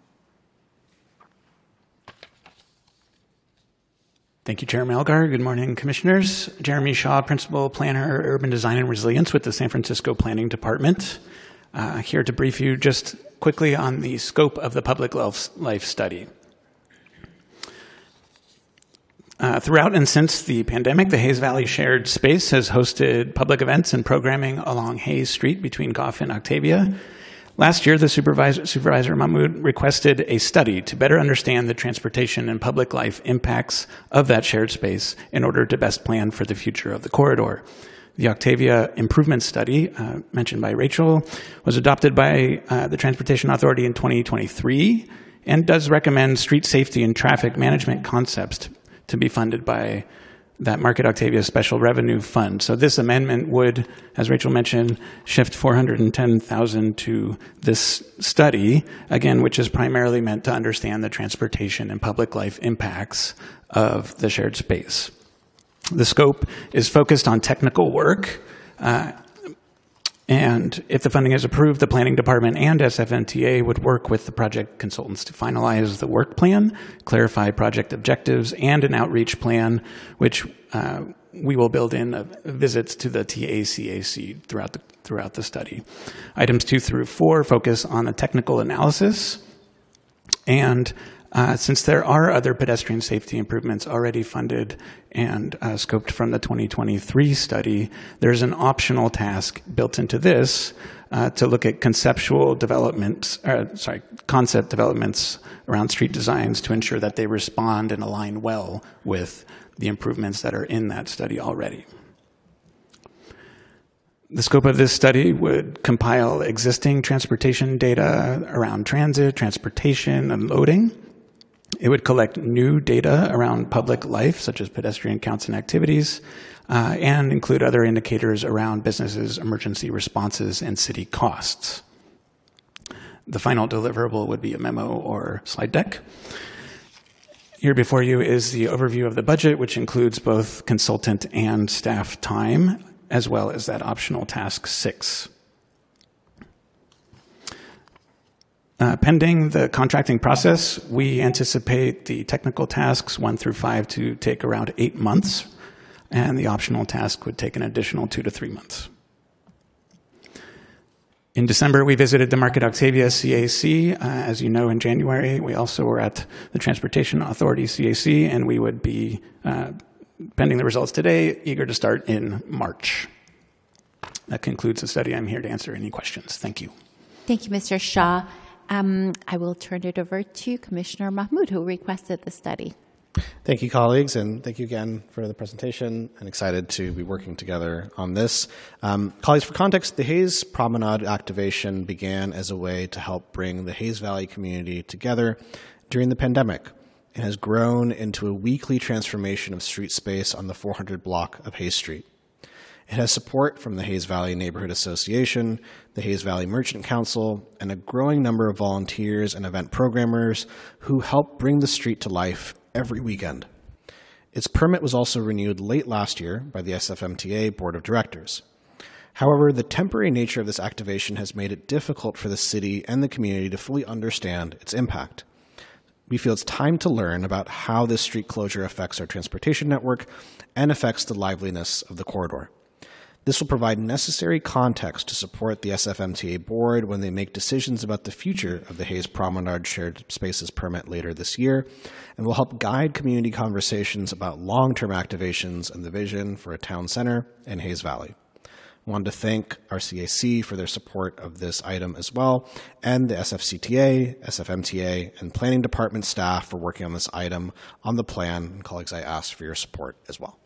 S13: Thank you, Chair Malgar. Good morning, Commissioners. Jeremy Shaw, Principal Planner, Urban Design and Resilience with the San Francisco Planning Department. Uh, here to brief you just quickly on the scope of the public life study. Uh, throughout and since the pandemic, the Hayes Valley Shared Space has hosted public events and programming along Hayes Street between Goff and Octavia. Last year, the supervisor, Supervisor Mahmoud requested a study to better understand the transportation and public life impacts of that shared space in order to best plan for the future of the corridor. The Octavia Improvement Study, uh, mentioned by Rachel, was adopted by uh, the Transportation Authority in twenty twenty-three and does recommend street safety and traffic management concepts to, to be funded by that Market Octavia Special Revenue Fund. So this amendment would, as Rachel mentioned, shift four hundred ten thousand dollars to this study, again, which is primarily meant to understand the transportation and public life impacts of the shared space. The scope is focused on technical work, uh, and if the funding is approved, the Planning Department and S F M T A would work with the project consultants to finalize the work plan, clarify project objectives, and an outreach plan, which uh, we will build in uh, visits to the T A C A C throughout the, throughout the study. Items two through four focus on the technical analysis, and Uh, since there are other pedestrian safety improvements already funded and uh, scoped from the twenty twenty-three study, there's an optional task built into this uh, to look at conceptual developments, uh, sorry, concept developments around street designs to ensure that they respond and align well with the improvements that are in that study already. The scope of this study would compile existing transportation data around transit, transportation, and loading. It would collect new data around public life, such as pedestrian counts and activities, uh, and include other indicators around businesses, emergency responses, and city costs. The final deliverable would be a memo or slide deck. Here before you is the overview of the budget, which includes both consultant and staff time, as well as that optional task six. Uh, pending the contracting process, we anticipate the technical tasks one through five to take around eight months, and the optional task would take an additional two to three months. In December, we visited the Market Octavia C A C. Uh, as you know, in January, we also were at the Transportation Authority C A C, and we would be, uh, pending the results today, eager to start in March. That concludes the study. I'm here to answer any questions. Thank you.
S1: Thank you, Mister Shaw. Um, I will turn it over to Commissioner Mahmoud, who requested the study.
S6: Thank you, colleagues, and thank you again for the presentation. I'm excited to be working together on this. Um, colleagues, for context, the Hayes Promenade activation began as a way to help bring the Hayes Valley community together during the pandemic. It has grown into a weekly transformation of street space on the four hundred block of Hayes Street. It has support from the Hayes Valley Neighborhood Association, the Hayes Valley Merchant Council, and a growing number of volunteers and event programmers who help bring the street to life every weekend. Its permit was also renewed late last year by the S F M T A Board of Directors. However, the temporary nature of this activation has made it difficult for the city and the community to fully understand its impact. We feel it's time to learn about how this street closure affects our transportation network and affects the liveliness of the corridor. This will provide necessary context to support the S F M T A board when they make decisions about the future of the Hayes Promenade Shared Spaces permit later this year, and will help guide community conversations about long-term activations and the vision for a town center in Hayes Valley. I wanted to thank our C A C for their support of this item as well, and the S F C T A, S F M T A, and Planning Department staff for working on this item on the plan. And colleagues, I ask for your support as well.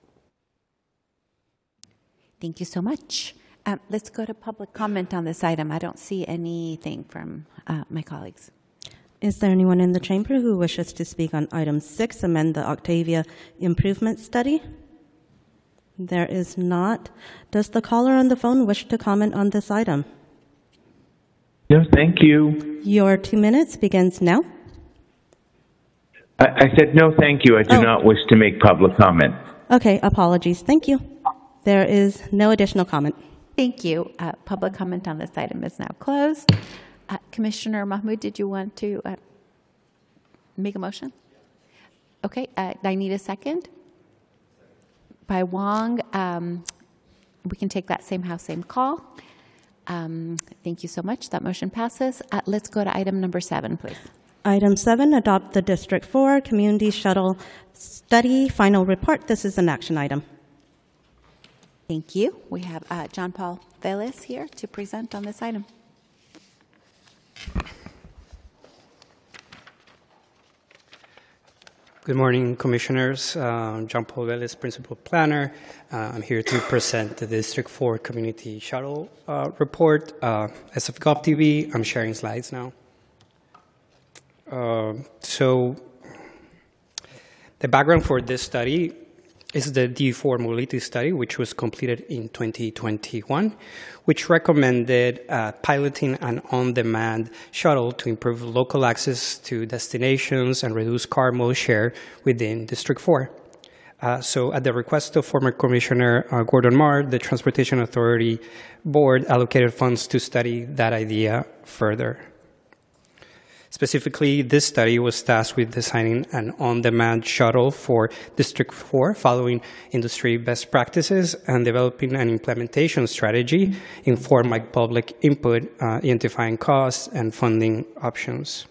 S1: Thank you so much. Um, let's go to public comment on this item. I don't see anything from uh, my colleagues.
S2: Is there anyone in the chamber who wishes to speak on item six, amend the Octavia improvement study? There is not. Does the caller on the phone wish to comment on this item?
S3: No, thank you.
S2: Your two minutes begins now.
S3: I, I said no, thank you. I do
S2: Oh.
S3: not wish to make public comment.
S2: Okay, apologies. Thank you. There is no additional comment.
S1: Thank you. Uh, public comment on this item is now closed. Uh, Commissioner Mahmoud, did you want to uh, make a motion? Okay, uh, I need a second. By Wong, um, we can take that same house, same call. Um, thank you so much. That motion passes. Uh, let's go to item number seven, please.
S2: Item seven, adopt the District four Community Shuttle Study Final Report. This is an action item.
S1: Thank you. We have uh, John Paul Velez here to present on this item.
S14: Good morning, Commissioners. Uh, John Paul Velez, Principal Planner. Uh, I'm here to present the District four Community Shuttle uh, Report. Uh, S F Gov T V, I'm sharing slides now. Uh, so, the background for this study is the D four mobility study, which was completed in twenty twenty-one, which recommended uh, piloting an on-demand shuttle to improve local access to destinations and reduce car mode share within District four. Uh, so at the request of former Commissioner uh, Gordon Marr, the Transportation Authority Board allocated funds to study that idea further. Specifically, this study was tasked with designing an on-demand shuttle for District four, following industry best practices and developing an implementation strategy informed by public input, uh, identifying costs and funding options.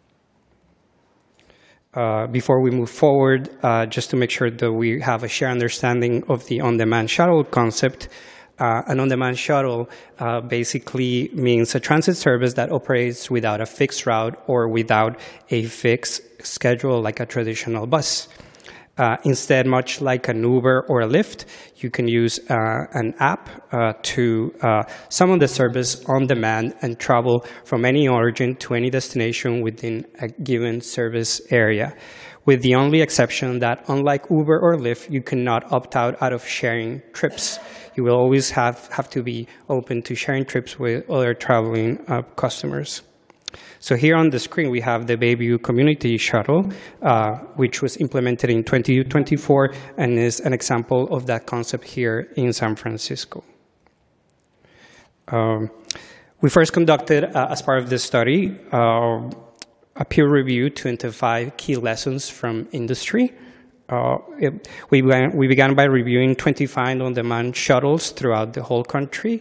S14: Uh, before we move forward, uh, just to make sure that we have a shared understanding of the on-demand shuttle concept, Uh, an on-demand shuttle uh, basically means a transit service that operates without a fixed route or without a fixed schedule like a traditional bus. Uh, instead, much like an Uber or a Lyft, you can use uh, an app uh, to uh, summon the service on demand and travel from any origin to any destination within a given service area, with the only exception that, unlike Uber or Lyft, you cannot opt out out of sharing trips. You will always have, have to be open to sharing trips with other traveling uh, customers. So here on the screen, we have the Bayview Community Shuttle, uh, which was implemented in twenty twenty-four and is an example of that concept here in San Francisco. Um, we first conducted, uh, as part of this study, uh, a peer review to identify key lessons from industry. Uh, it, we, began, we began by reviewing twenty-five on-demand shuttles throughout the whole country.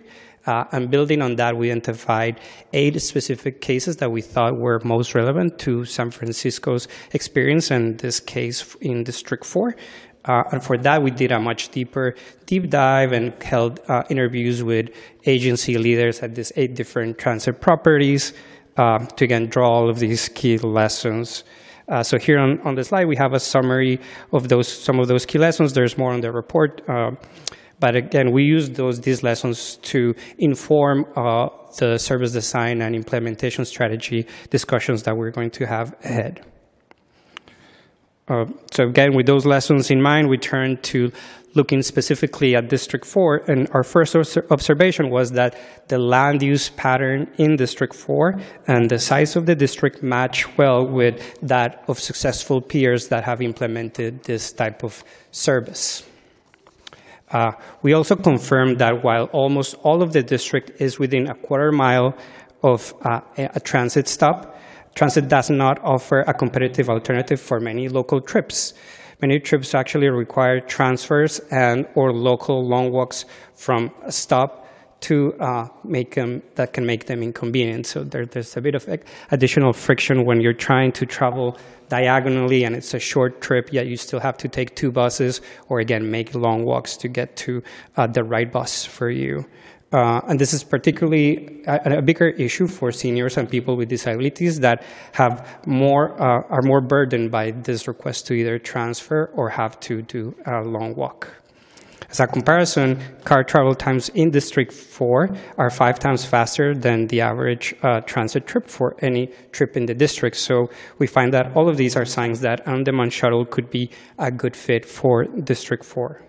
S14: Uh, and building on that, we identified eight specific cases that we thought were most relevant to San Francisco's experience, and in this case in District four. Uh, and for that, we did a much deeper deep dive and held uh, interviews with agency leaders at these eight different transit properties uh, to, again, draw all of these key lessons. Uh, so here on, on the slide, we have a summary of those some of those key lessons. There's more on the report. Uh, but again, we use those these lessons to inform uh, the service design and implementation strategy discussions that we're going to have ahead. Uh, so again, with those lessons in mind, we turn to looking specifically at District four, and our first observation was that the land use pattern in District four and the size of the district match well with that of successful peers that have implemented this type of service. Uh, we also confirmed that while almost all of the district is within a quarter mile of uh, a transit stop, transit does not offer a competitive alternative for many local trips. Many trips actually require transfers and or local long walks from a stop to uh, make them, that can make them inconvenient. So there, there's a bit of additional friction when you're trying to travel diagonally and it's a short trip, yet you still have to take two buses or, again, make long walks to get to uh, the right bus for you. Uh, and this is particularly a, a bigger issue for seniors and people with disabilities that have more, uh, are more burdened by this request to either transfer or have to do a long walk. As a comparison, car travel times in District four are five times faster than the average uh, transit trip for any trip in the district. So we find that all of these are signs that on-demand shuttle could be a good fit for District four.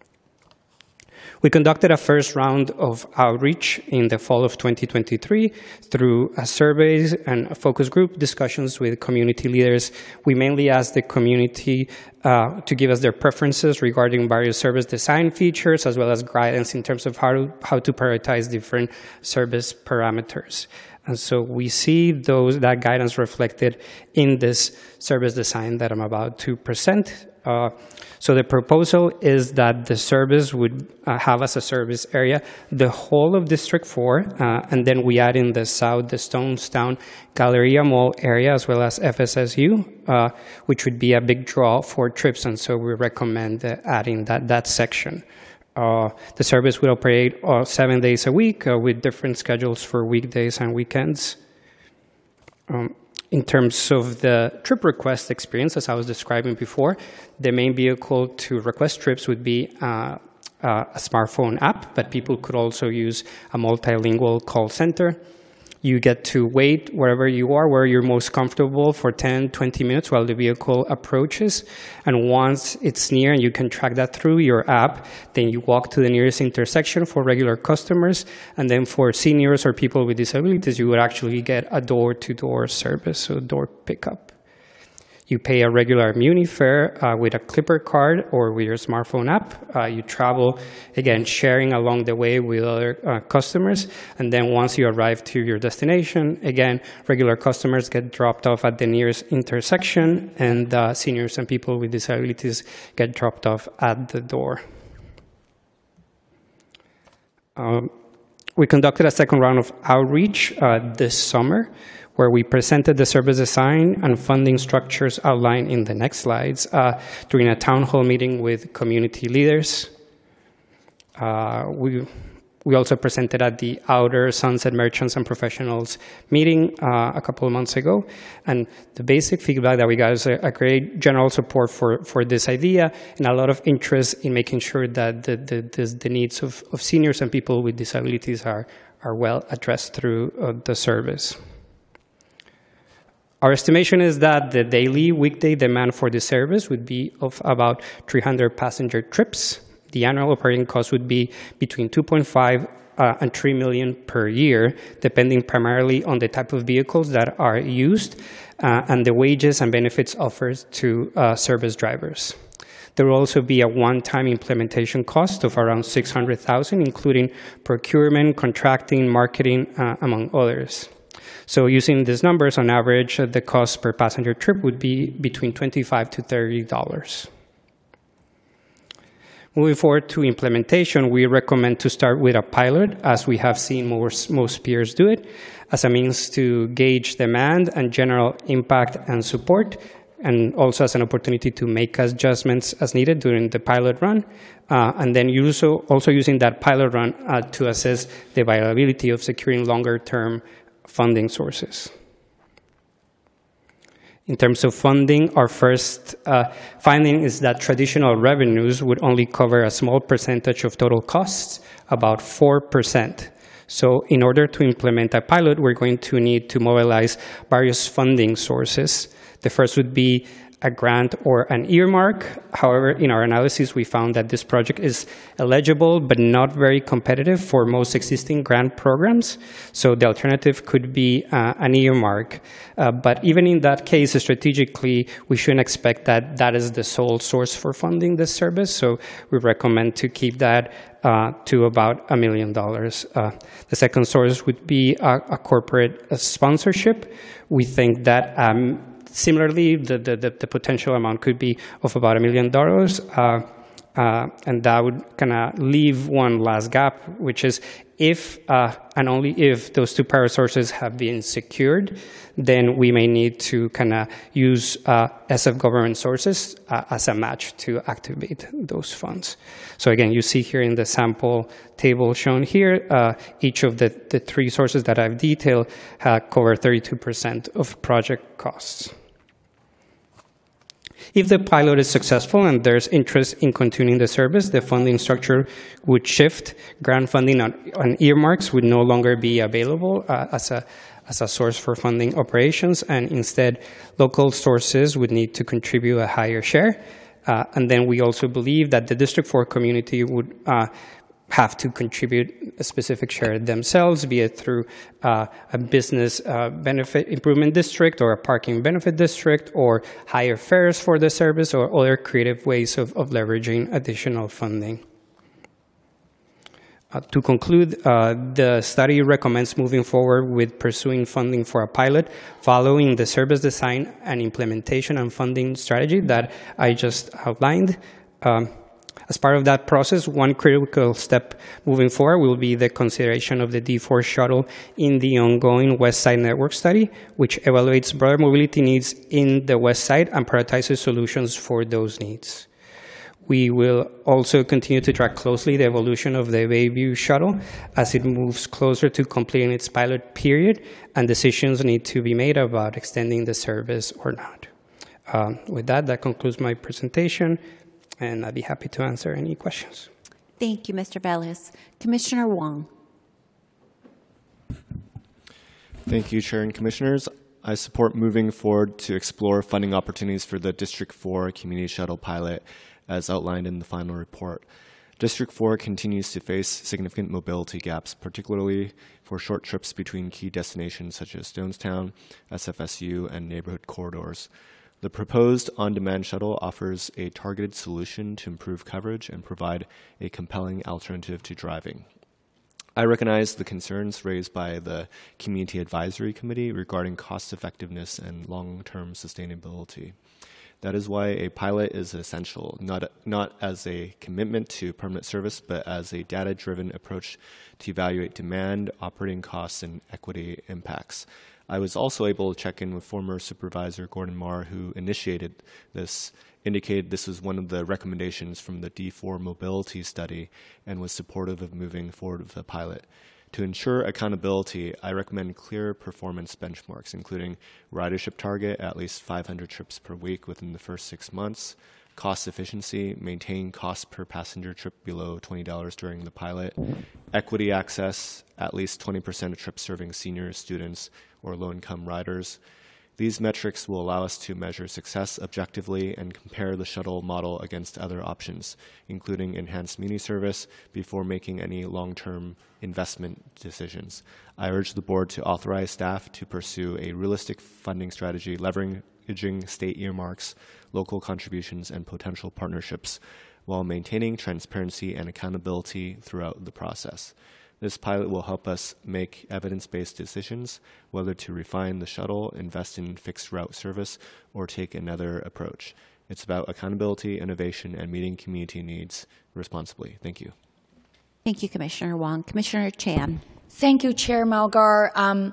S14: We conducted a first round of outreach in the fall of twenty twenty-three through a surveys and focus group discussions with community leaders. We mainly asked the community uh, to give us their preferences regarding various service design features, as well as guidance in terms of how to, how to prioritize different service parameters. And so we see those that guidance reflected in this service design that I'm about to present. Uh, so the proposal is that the service would uh, have as a service area the whole of District four, uh, and then we add in the south, the Stonestown Galleria Mall area, as well as F S S U, uh, which would be a big draw for trips, and so we recommend uh, adding that, that section. Uh, the service would operate uh, seven days a week uh, with different schedules for weekdays and weekends. Um, In terms of the trip request experience, as I was describing before, the main vehicle to request trips would be uh, uh, a smartphone app, but people could also use a multilingual call center. You get to wait wherever you are, where you're most comfortable for ten, twenty minutes while the vehicle approaches. And once it's near and you can track that through your app, then you walk to the nearest intersection for regular customers. And then for seniors or people with disabilities, you would actually get a door-to-door service, so door pickup. You pay a regular Muni fare uh, with a Clipper card or with your smartphone app. Uh, you travel, again, sharing along the way with other uh, customers. And then once you arrive to your destination, again, regular customers get dropped off at the nearest intersection, and uh, seniors and people with disabilities get dropped off at the door. Um, we conducted a second round of outreach uh, this summer, where we presented the service design and funding structures outlined in the next slides uh, during a town hall meeting with community leaders. Uh, we, we also presented at the Outer Sunset Merchants and Professionals meeting uh, a couple of months ago. And the basic feedback that we got is a, a great general support for, for this idea and a lot of interest in making sure that the, the, the, the needs of, of seniors and people with disabilities are, are well addressed through uh, the service. Our estimation is that the daily weekday demand for the service would be of about three hundred passenger trips. The annual operating cost would be between two point five uh, and three million per year, depending primarily on the type of vehicles that are used uh, and the wages and benefits offered to uh, service drivers. There will also be a one-time implementation cost of around six hundred thousand dollars, including procurement, contracting, marketing, uh, among others. So using these numbers, on average, uh, the cost per passenger trip would be between twenty-five to thirty dollars. Moving forward to implementation, we recommend to start with a pilot, as we have seen most, most peers do it, as a means to gauge demand and general impact and support, and also as an opportunity to make adjustments as needed during the pilot run, uh, and then also, also using that pilot run uh, to assess the viability of securing longer-term funding sources. In terms of funding, our first uh, finding is that traditional revenues would only cover a small percentage of total costs, about four percent. So in order to implement a pilot, we're going to need to mobilize various funding sources. The first would be a grant or an earmark. However, in our analysis, we found that this project is eligible but not very competitive for most existing grant programs. So the alternative could be uh, an earmark. Uh, but even in that case, strategically, we shouldn't expect that that is the sole source for funding this service. So we recommend to keep that uh, to about a million dollars. Uh, the second source would be a, a corporate uh, sponsorship. We think that um, Similarly, the, the, the potential amount could be of about a million dollars, uh, uh, and that would kind of leave one last gap, which is if uh, and only if those two power sources have been secured, then we may need to kind of use uh, S F government sources uh, as a match to activate those funds. So again, you see here in the sample table shown here, uh, each of the, the three sources that I've detailed uh, cover thirty-two percent of project costs. If the pilot is successful and there's interest in continuing the service, the funding structure would shift. Grant funding on, on earmarks would no longer be available uh, as a as a source for funding operations, and instead, local sources would need to contribute a higher share. Uh, and then we also believe that the District four community would uh, have to contribute a specific share themselves, be it through uh, a business uh, benefit improvement district or a parking benefit district or higher fares for the service or other creative ways of, of leveraging additional funding. Uh, to conclude, uh, the study recommends moving forward with pursuing funding for a pilot following the service design and implementation and funding strategy that I just outlined. Um, As part of that process, one critical step moving forward will be the consideration of the D four shuttle in the ongoing West Side Network study, which evaluates broader mobility needs in the West Side and prioritizes solutions for those needs. We will also continue to track closely the evolution of the Bayview shuttle as it moves closer to completing its pilot period, and decisions need to be made about extending the service or not. Um, with that, that concludes my presentation. And I'd be happy to answer any questions.
S1: Thank you, Mister Velez. Commissioner Wong.
S15: Thank you, Chair and Commissioners. I support moving forward to explore funding opportunities for the District four Community Shuttle pilot as outlined in the final report. District four continues to face significant mobility gaps, particularly for short trips between key destinations such as Stonestown, S F S U, and neighborhood corridors. The proposed on-demand shuttle offers a targeted solution to improve coverage and provide a compelling alternative to driving. I recognize the concerns raised by the Community Advisory Committee regarding cost-effectiveness and long-term sustainability. That is why a pilot is essential, not, not as a commitment to permanent service, but as a data-driven approach to evaluate demand, operating costs, and equity impacts. I was also able to check in with former Supervisor Gordon Marr, who initiated this, indicated this was one of the recommendations from the D four mobility study, and was supportive of moving forward with the pilot. To ensure accountability, I recommend clear performance benchmarks, including ridership target at least five hundred trips per week within the first six months, cost efficiency, maintain cost per passenger trip below twenty dollars during the pilot, equity access, at least twenty percent of trips serving seniors, students, or low-income riders. These metrics will allow us to measure success objectively and compare the shuttle model against other options, including enhanced muni service, before making any long-term investment decisions. I urge the board to authorize staff to pursue a realistic funding strategy, leveraging state earmarks, local contributions, and potential partnerships, while maintaining transparency and accountability throughout the process. This pilot will help us make evidence-based decisions, whether to refine the shuttle, invest in fixed route service, or take another approach. It's about accountability, innovation, and meeting community needs responsibly. Thank you.
S1: Thank you, Commissioner Wong. Commissioner Chan.
S16: Thank you, Chair Melgar. Um,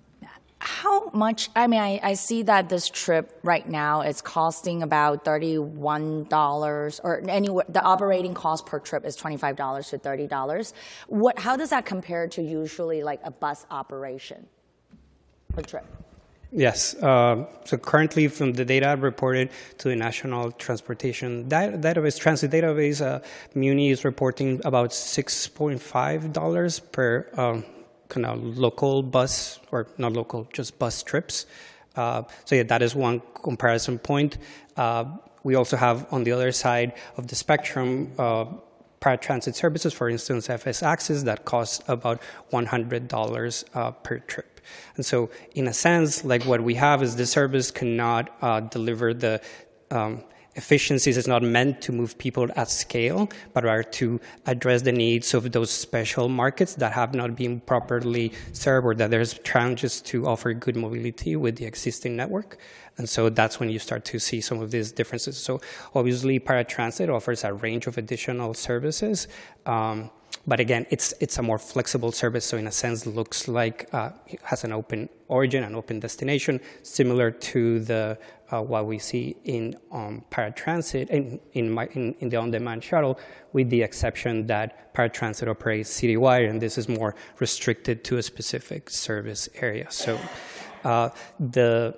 S16: how much, I mean, I, I see that this trip right now is costing about thirty-one dollars, or anywhere, the operating cost per trip is twenty-five dollars to thirty dollars. What, how does that compare to usually like a bus operation per trip?
S14: Yes. Uh, so currently, from the data reported to the National Transportation Database, Transit Database, uh, Muni is reporting about six point five dollars per um, kind of local bus, or not local, just bus trips. Uh, so yeah, that is one comparison point. Uh, we also have on the other side of the spectrum, uh, paratransit services, for instance, F S Access, that costs about one hundred dollars uh, per trip. And so, in a sense, like what we have is this service cannot uh, deliver the um, efficiencies. It's not meant to move people at scale, but rather to address the needs of those special markets that have not been properly served, or that there's challenges to offer good mobility with the existing network. And so that's when you start to see some of these differences. So obviously, paratransit offers a range of additional services. Um, But again, it's it's a more flexible service, so in a sense looks like uh, it has an open origin, an open destination, similar to the uh, what we see in um, paratransit, in in, my, in in the on-demand shuttle, with the exception that paratransit operates citywide, and this is more restricted to a specific service area. So uh, the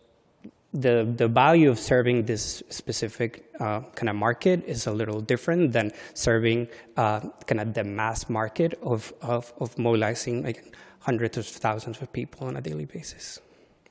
S14: The, the value of serving this specific uh, kind of market is a little different than serving uh, kind of the mass market of, of, of mobilizing like hundreds of thousands of people on a daily basis.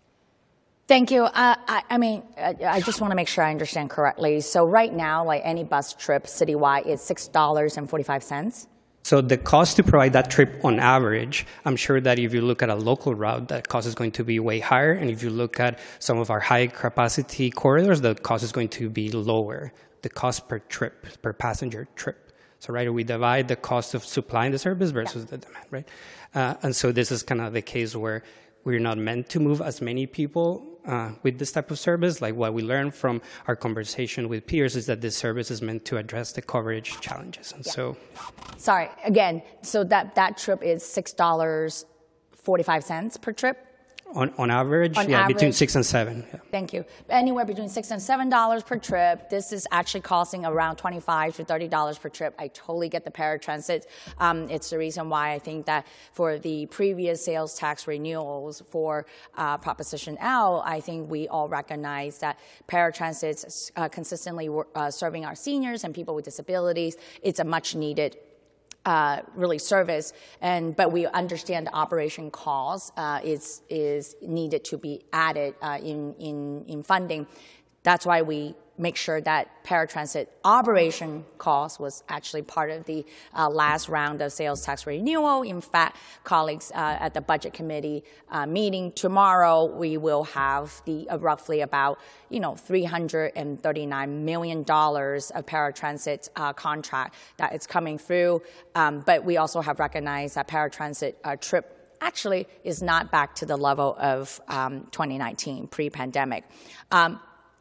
S16: Thank you. Uh, I, I mean, I, I just want to make sure I understand correctly. So right now, like any bus trip citywide is six dollars and forty-five cents?
S14: So the cost to provide that trip on average, I'm sure that if you look at a local route, that cost is going to be way higher. And if you look at some of our high capacity corridors, the cost is going to be lower, the cost per trip, per passenger trip. So right, we divide the cost of supplying the service versus yeah. the demand, right? Uh, and so this is kind of the case where we're not meant to move as many people uh, with this type of service. Like what we learned from our conversation with peers is that this service is meant to address the coverage challenges. And yeah. so,
S16: sorry again. So that that trip is six dollars forty-five cents per trip.
S14: On, on average,
S16: on
S14: yeah,
S16: average,
S14: between six and seven. Yeah.
S16: Thank you. Anywhere between six and seven dollars per trip. This is actually costing around twenty-five to thirty dollars per trip. I totally get the paratransit. Um, it's the reason why I think that for the previous sales tax renewals for uh, Proposition L, I think we all recognize that paratransit's uh, consistently uh, serving our seniors and people with disabilities. It's a much needed Uh, really service, and but we understand the operation cost uh, is is needed to be added uh, in in in funding. That's why we make sure that paratransit operation cost was actually part of the uh, last round of sales tax renewal. In fact, colleagues uh, at the Budget Committee uh, meeting tomorrow, we will have the uh, roughly about you know three hundred thirty-nine million dollars of paratransit uh, contract that is coming through. Um, but we also have recognized that paratransit uh, trip actually is not back to the level of um, twenty nineteen, pre-pandemic. Um,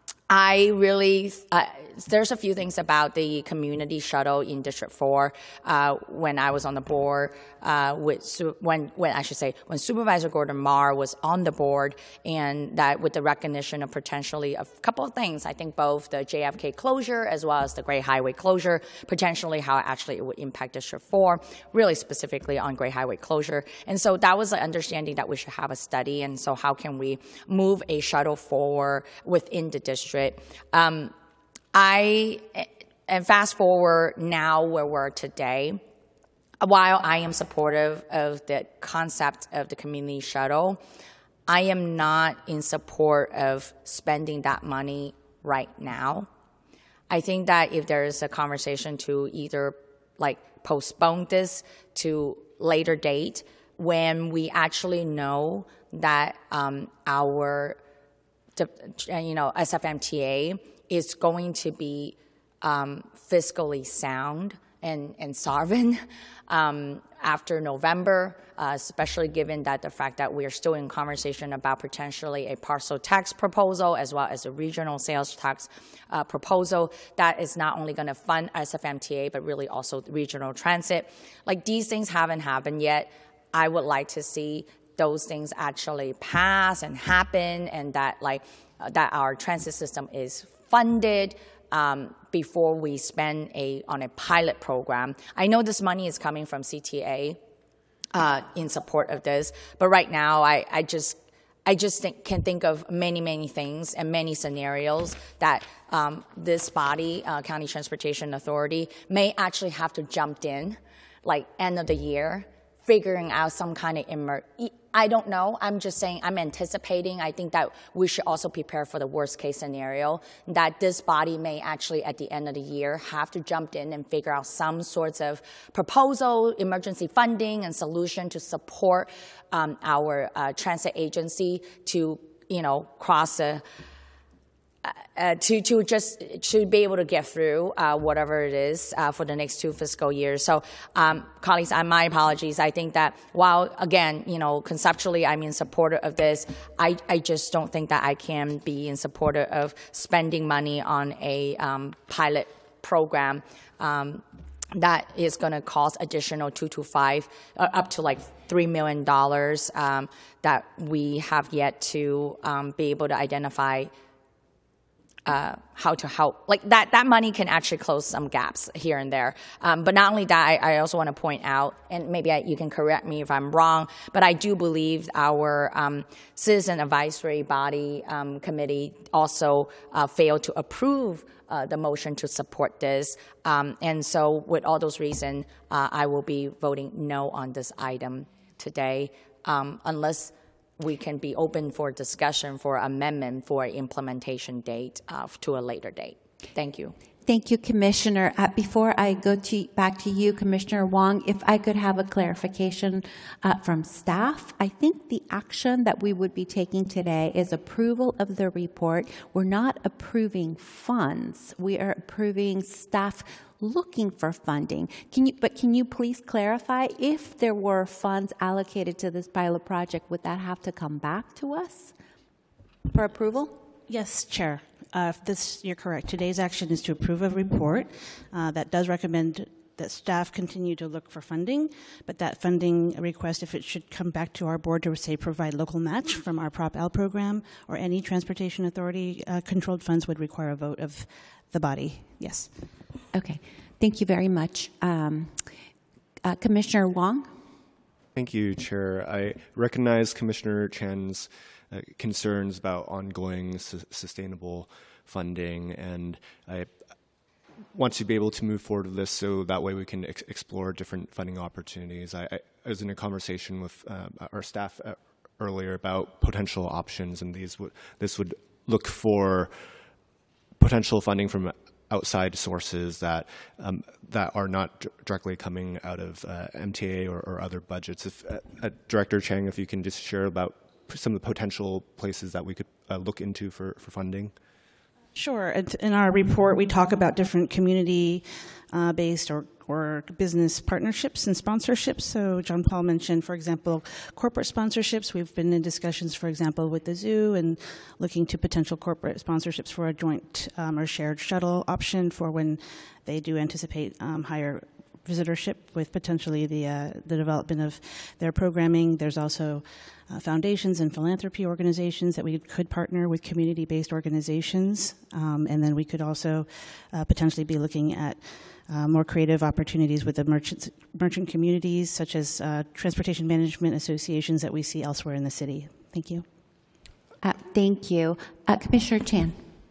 S16: I really, uh, there's a few things about the community shuttle in District four. Uh, when I was on the board, uh, with, when, when I should say, when Supervisor Gordon Marr was on the board, and that with the recognition of potentially a couple of things, I think both the J F K closure as well as the Gray Highway closure, potentially how actually it would impact District four, really specifically on Gray Highway closure. And so that was the understanding that we should have a study, and so how can we move a shuttle forward within the district. Um, I, and fast forward now where we're today, while I am supportive of the concept of the community shuttle, I am not in support of spending that money right now. I think that if there is a conversation to either like postpone this to later date when we actually know that um, our To, you know, S F M T A is going to be um, fiscally sound and, and solvent. Um, after November, uh, especially given that the fact that we are still in conversation about potentially a parcel tax proposal as well as a regional sales tax uh, proposal that is not only going to fund S F M T A, but really also regional transit. Like, these things haven't happened yet. I would like to see those things actually pass and happen, and that like uh, that our transit system is funded um, before we spend a on a pilot program. I know this money is coming from C T A uh, in support of this, but right now I, I just I just think, can think of many, many things and many scenarios that um, this body, uh, County Transportation Authority, may actually have to jump in, like end of the year, figuring out some kind of emer- I don't know. I'm just saying I'm anticipating. I think that we should also prepare for the worst case scenario, that this body may actually at the end of the year have to jump in and figure out some sorts of proposal, emergency funding and solution to support um, our uh, transit agency to, you know, cross a Uh, to to just to be able to get through uh, whatever it is uh, for the next two fiscal years. So, um, colleagues, uh, my apologies. I think that while again, you know, conceptually I'm in support of this, I I just don't think that I can be in support of spending money on a um, pilot program um, that is going to cost additional two to five, uh, up to like three million dollars um, that we have yet to um, be able to identify. Uh, how to help. Like that, that money can actually close some gaps here and there. Um, but not only that, I, I also want to point out, and maybe I, you can correct me if I'm wrong, but I do believe our um, citizen advisory body um, committee also uh, failed to approve uh, the motion to support this. Um, and so with all those reasons, uh, I will be voting no on this item today, um, unless we can be open for discussion for amendment for implementation date uh, to a later date. Thank you.
S1: Thank you, Commissioner. Uh, before I go to, back to you, Commissioner Wong, if I could have a clarification uh, from staff. I think the action that we would be taking today is approval of the report. We're not approving funds. We are approving staff looking for funding. Can you, but can you please clarify, if there were funds allocated to this pilot project, would that have to come back to us for approval?
S17: Yes, Chair. Uh, if this, you're correct. Today's action is to approve a report uh, that does recommend that staff continue to look for funding, but that funding request, if it should come back to our board to say provide local match from our Prop L program or any Transportation Authority uh, controlled funds, would require a vote of the body. Yes.
S1: Okay. Thank you very much. Um, uh, Commissioner Wong?
S15: Thank you, Chair. I recognize Commissioner Chan's uh, concerns about ongoing su sustainable funding, and I want to be able to move forward with this so that way we can ex explore different funding opportunities. I, I, I was in a conversation with uh, our staff uh, earlier about potential options, and these would this would look for potential funding from outside sources that um, that are not directly coming out of uh, M T A or, or other budgets. If uh, uh, Director Chang, if you can just share about some of the potential places that we could uh, look into for, for funding.
S17: Sure. In our report, we talk about different community-based uh, or, or business partnerships and sponsorships. So John Paul mentioned, for example, corporate sponsorships. We've been in discussions, for example, with the zoo and looking to potential corporate sponsorships for a joint um, or shared shuttle option for when they do anticipate um, higher visitorship with potentially the uh, the development of their programming. There's also uh, foundations and philanthropy organizations that we could partner with community-based organizations, um, and then we could also uh, potentially be looking at uh, more creative opportunities with the merchant merchant communities, such as uh, transportation management associations that we see elsewhere in the city. Thank you.
S1: Uh, thank you, uh, Commissioner Chan.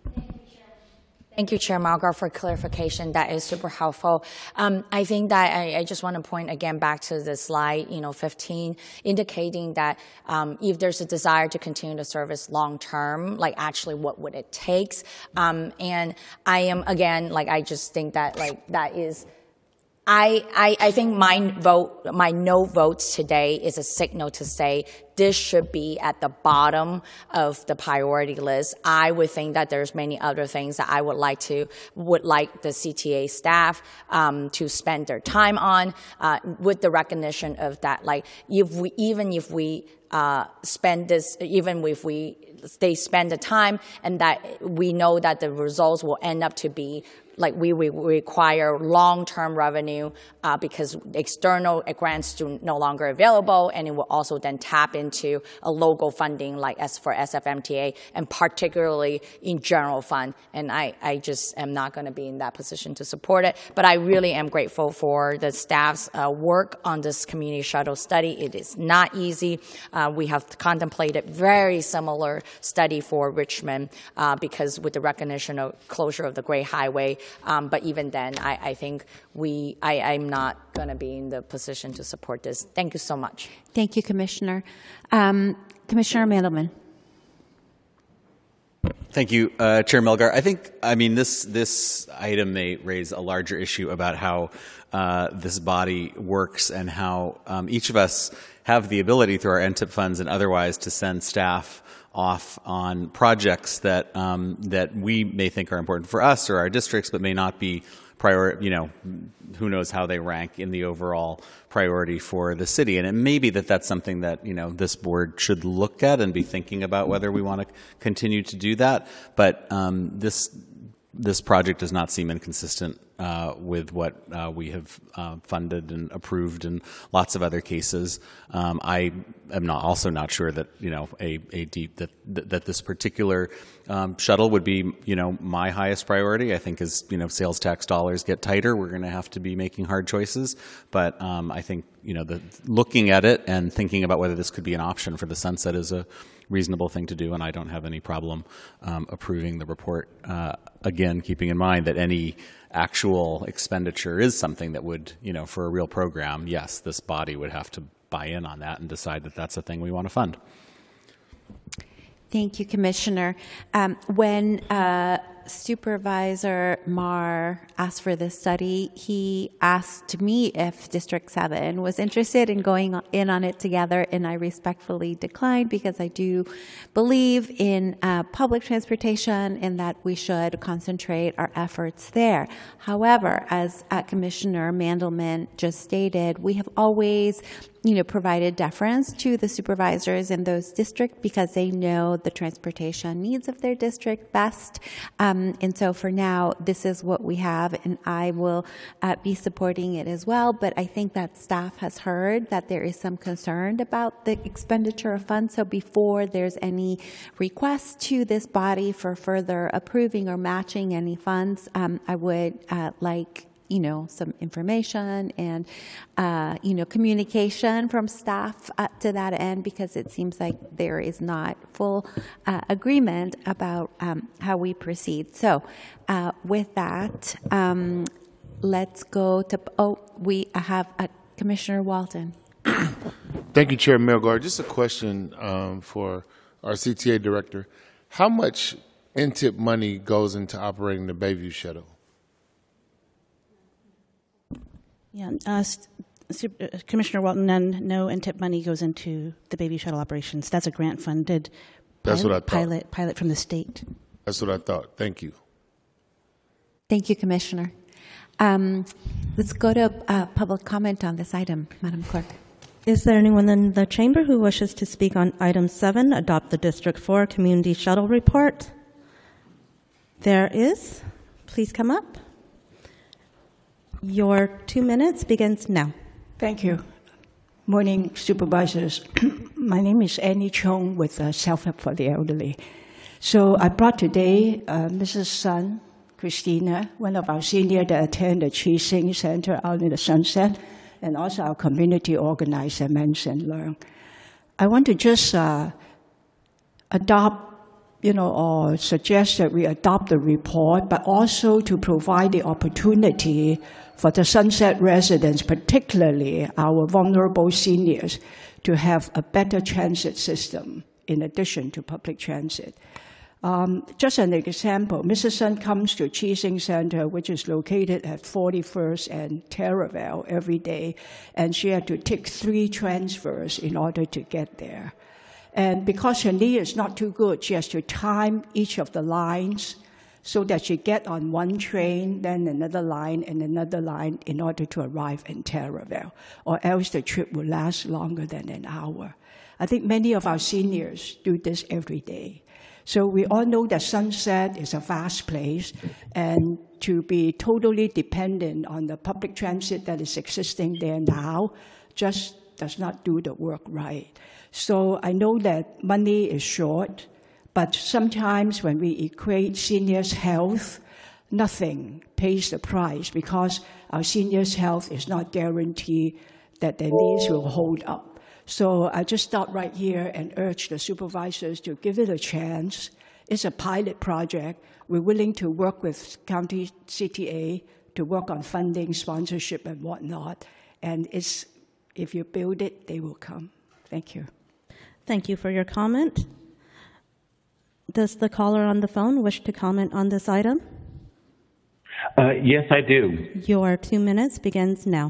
S16: Thank you, Chair Malgar, for clarification. That is super helpful. Um, I think that I, I just want to point again back to the slide, you know, fifteen, indicating that um, if there's a desire to continue the service long term, like actually what would it take? Um, and I am, again, like I just think that like that is I, I, I think my vote, my no vote today is a signal to say this should be at the bottom of the priority list. I would think that there's many other things that I would like to, would like the C T A staff um, to spend their time on, uh, with the recognition of that. Like, if we, even if we uh, spend this, even if we, they spend the time and that we know that the results will end up to be like we, we require long-term revenue uh, because external grants do no longer available, and it will also then tap into a local funding like as for S F M T A, and particularly in general fund. And I, I just am not going to be in that position to support it. But I really am grateful for the staff's uh, work on this community shuttle study. It is not easy. Uh, we have contemplated very similar study for Richmond uh, because with the recognition of closure of the Great Highway. Um, but even then, I, I think we, I, I'm not going to be in the position to support this. Thank you so much.
S1: Thank you, Commissioner. Um, Commissioner Mandelman.
S11: Thank you, uh, Chair Melgar. I think, I mean, this this item may raise a larger issue about how uh, this body works and how um, each of us have the ability through our N T I P funds and otherwise to send staff off on projects that um, that we may think are important for us or our districts, but may not be prior. You know, who knows how they rank in the overall priority for the city. And it may be that that's something that you know this board should look at and be thinking about whether we want to continue to do that. But um, this this project does not seem inconsistent uh, with what uh, we have uh, funded and approved in lots of other cases. Um, I am not also not sure that you know a, a deep that that this particular um, shuttle would be you know my highest priority. I think as you know sales tax dollars get tighter, we're going to have to be making hard choices. But um, I think you know the looking at it and thinking about whether this could be an option for the sunset is a reasonable thing to do, and I don't have any problem um, approving the report. Uh, again, keeping in mind that any actual expenditure is something that would, you know, for a real program, yes, this body would have to buy in on that and decide that that's a thing we want to fund.
S1: Thank you, Commissioner. Um, when uh, Supervisor Mar asked for this study, he asked me if District seven was interested in going in on it together, and I respectfully declined because I do believe in uh, public transportation and that we should concentrate our efforts there. However, as uh, Commissioner Mandelman just stated, we have always you know, provided deference to the supervisors in those districts because they know the transportation needs of their district best. Um, and so for now, this is what we have, and I will uh, be supporting it as well. But I think that staff has heard that there is some concern about the expenditure of funds. So before there's any request to this body for further approving or matching any funds, um, I would uh, like you know, some information and, uh, you know, communication from staff uh, to that end, because it seems like there is not full uh, agreement about um, how we proceed. So uh, with that, um, let's go to, oh, we have uh, Commissioner Walton.
S18: Thank you, Chair Melgar. Just a question um, for our C T A director. How much N T I P money goes into operating the Bayview shuttle?
S17: Yeah, uh, Super, uh, Commissioner Walton, none, no N T I P money goes into the Bayview shuttle operations. That's a grant-funded
S18: That's
S17: pilot,
S18: what I thought.
S17: pilot, pilot from the state.
S18: That's what I thought. Thank you.
S1: Thank you, Commissioner. Um, let's go to uh, public comment on this item, Madam Clerk.
S2: Is there anyone in the chamber who wishes to speak on item seven, adopt the District four Community Shuttle Report? There is. Please come up. Your two minutes begins now.
S19: Thank you. Morning, supervisors. My name is Annie Chong with uh, Self-Help for the Elderly. So I brought today uh, Missus Sun, Christina, one of our seniors that attend the Chi Sing Center out in the Sunset, and also our community organizer, Manson Learn. I want to just uh, adopt you know, or suggest that we adopt the report, but also to provide the opportunity for the Sunset residents, particularly our vulnerable seniors, to have a better transit system in addition to public transit. Um, just an example, Missus Sun comes to Chi Sing Center, which is located at forty-first and Terraville every day, and she had to take three transfers in order to get there. And because her knee is not too good, she has to time each of the lines so that she get on one train, then another line, and another line in order to arrive in Terraville, or else the trip will last longer than an hour. I think many of our seniors do this every day. So we all know that Sunset is a vast place, and to be totally dependent on the public transit that is existing there now just does not do the work right. So I know that money is short, but sometimes when we equate seniors' health, nothing pays the price because our seniors' health is not guaranteed that their needs will hold up. So I just stop right here and urge the supervisors to give it a chance. It's a pilot project. We're willing to work with County C T A to work on funding, sponsorship, and whatnot. And it's, if you build it, they will come. Thank you.
S2: Thank you for your comment. Does the caller on the phone wish to comment on this item?
S3: Uh, yes, I do.
S2: Your two minutes begins now.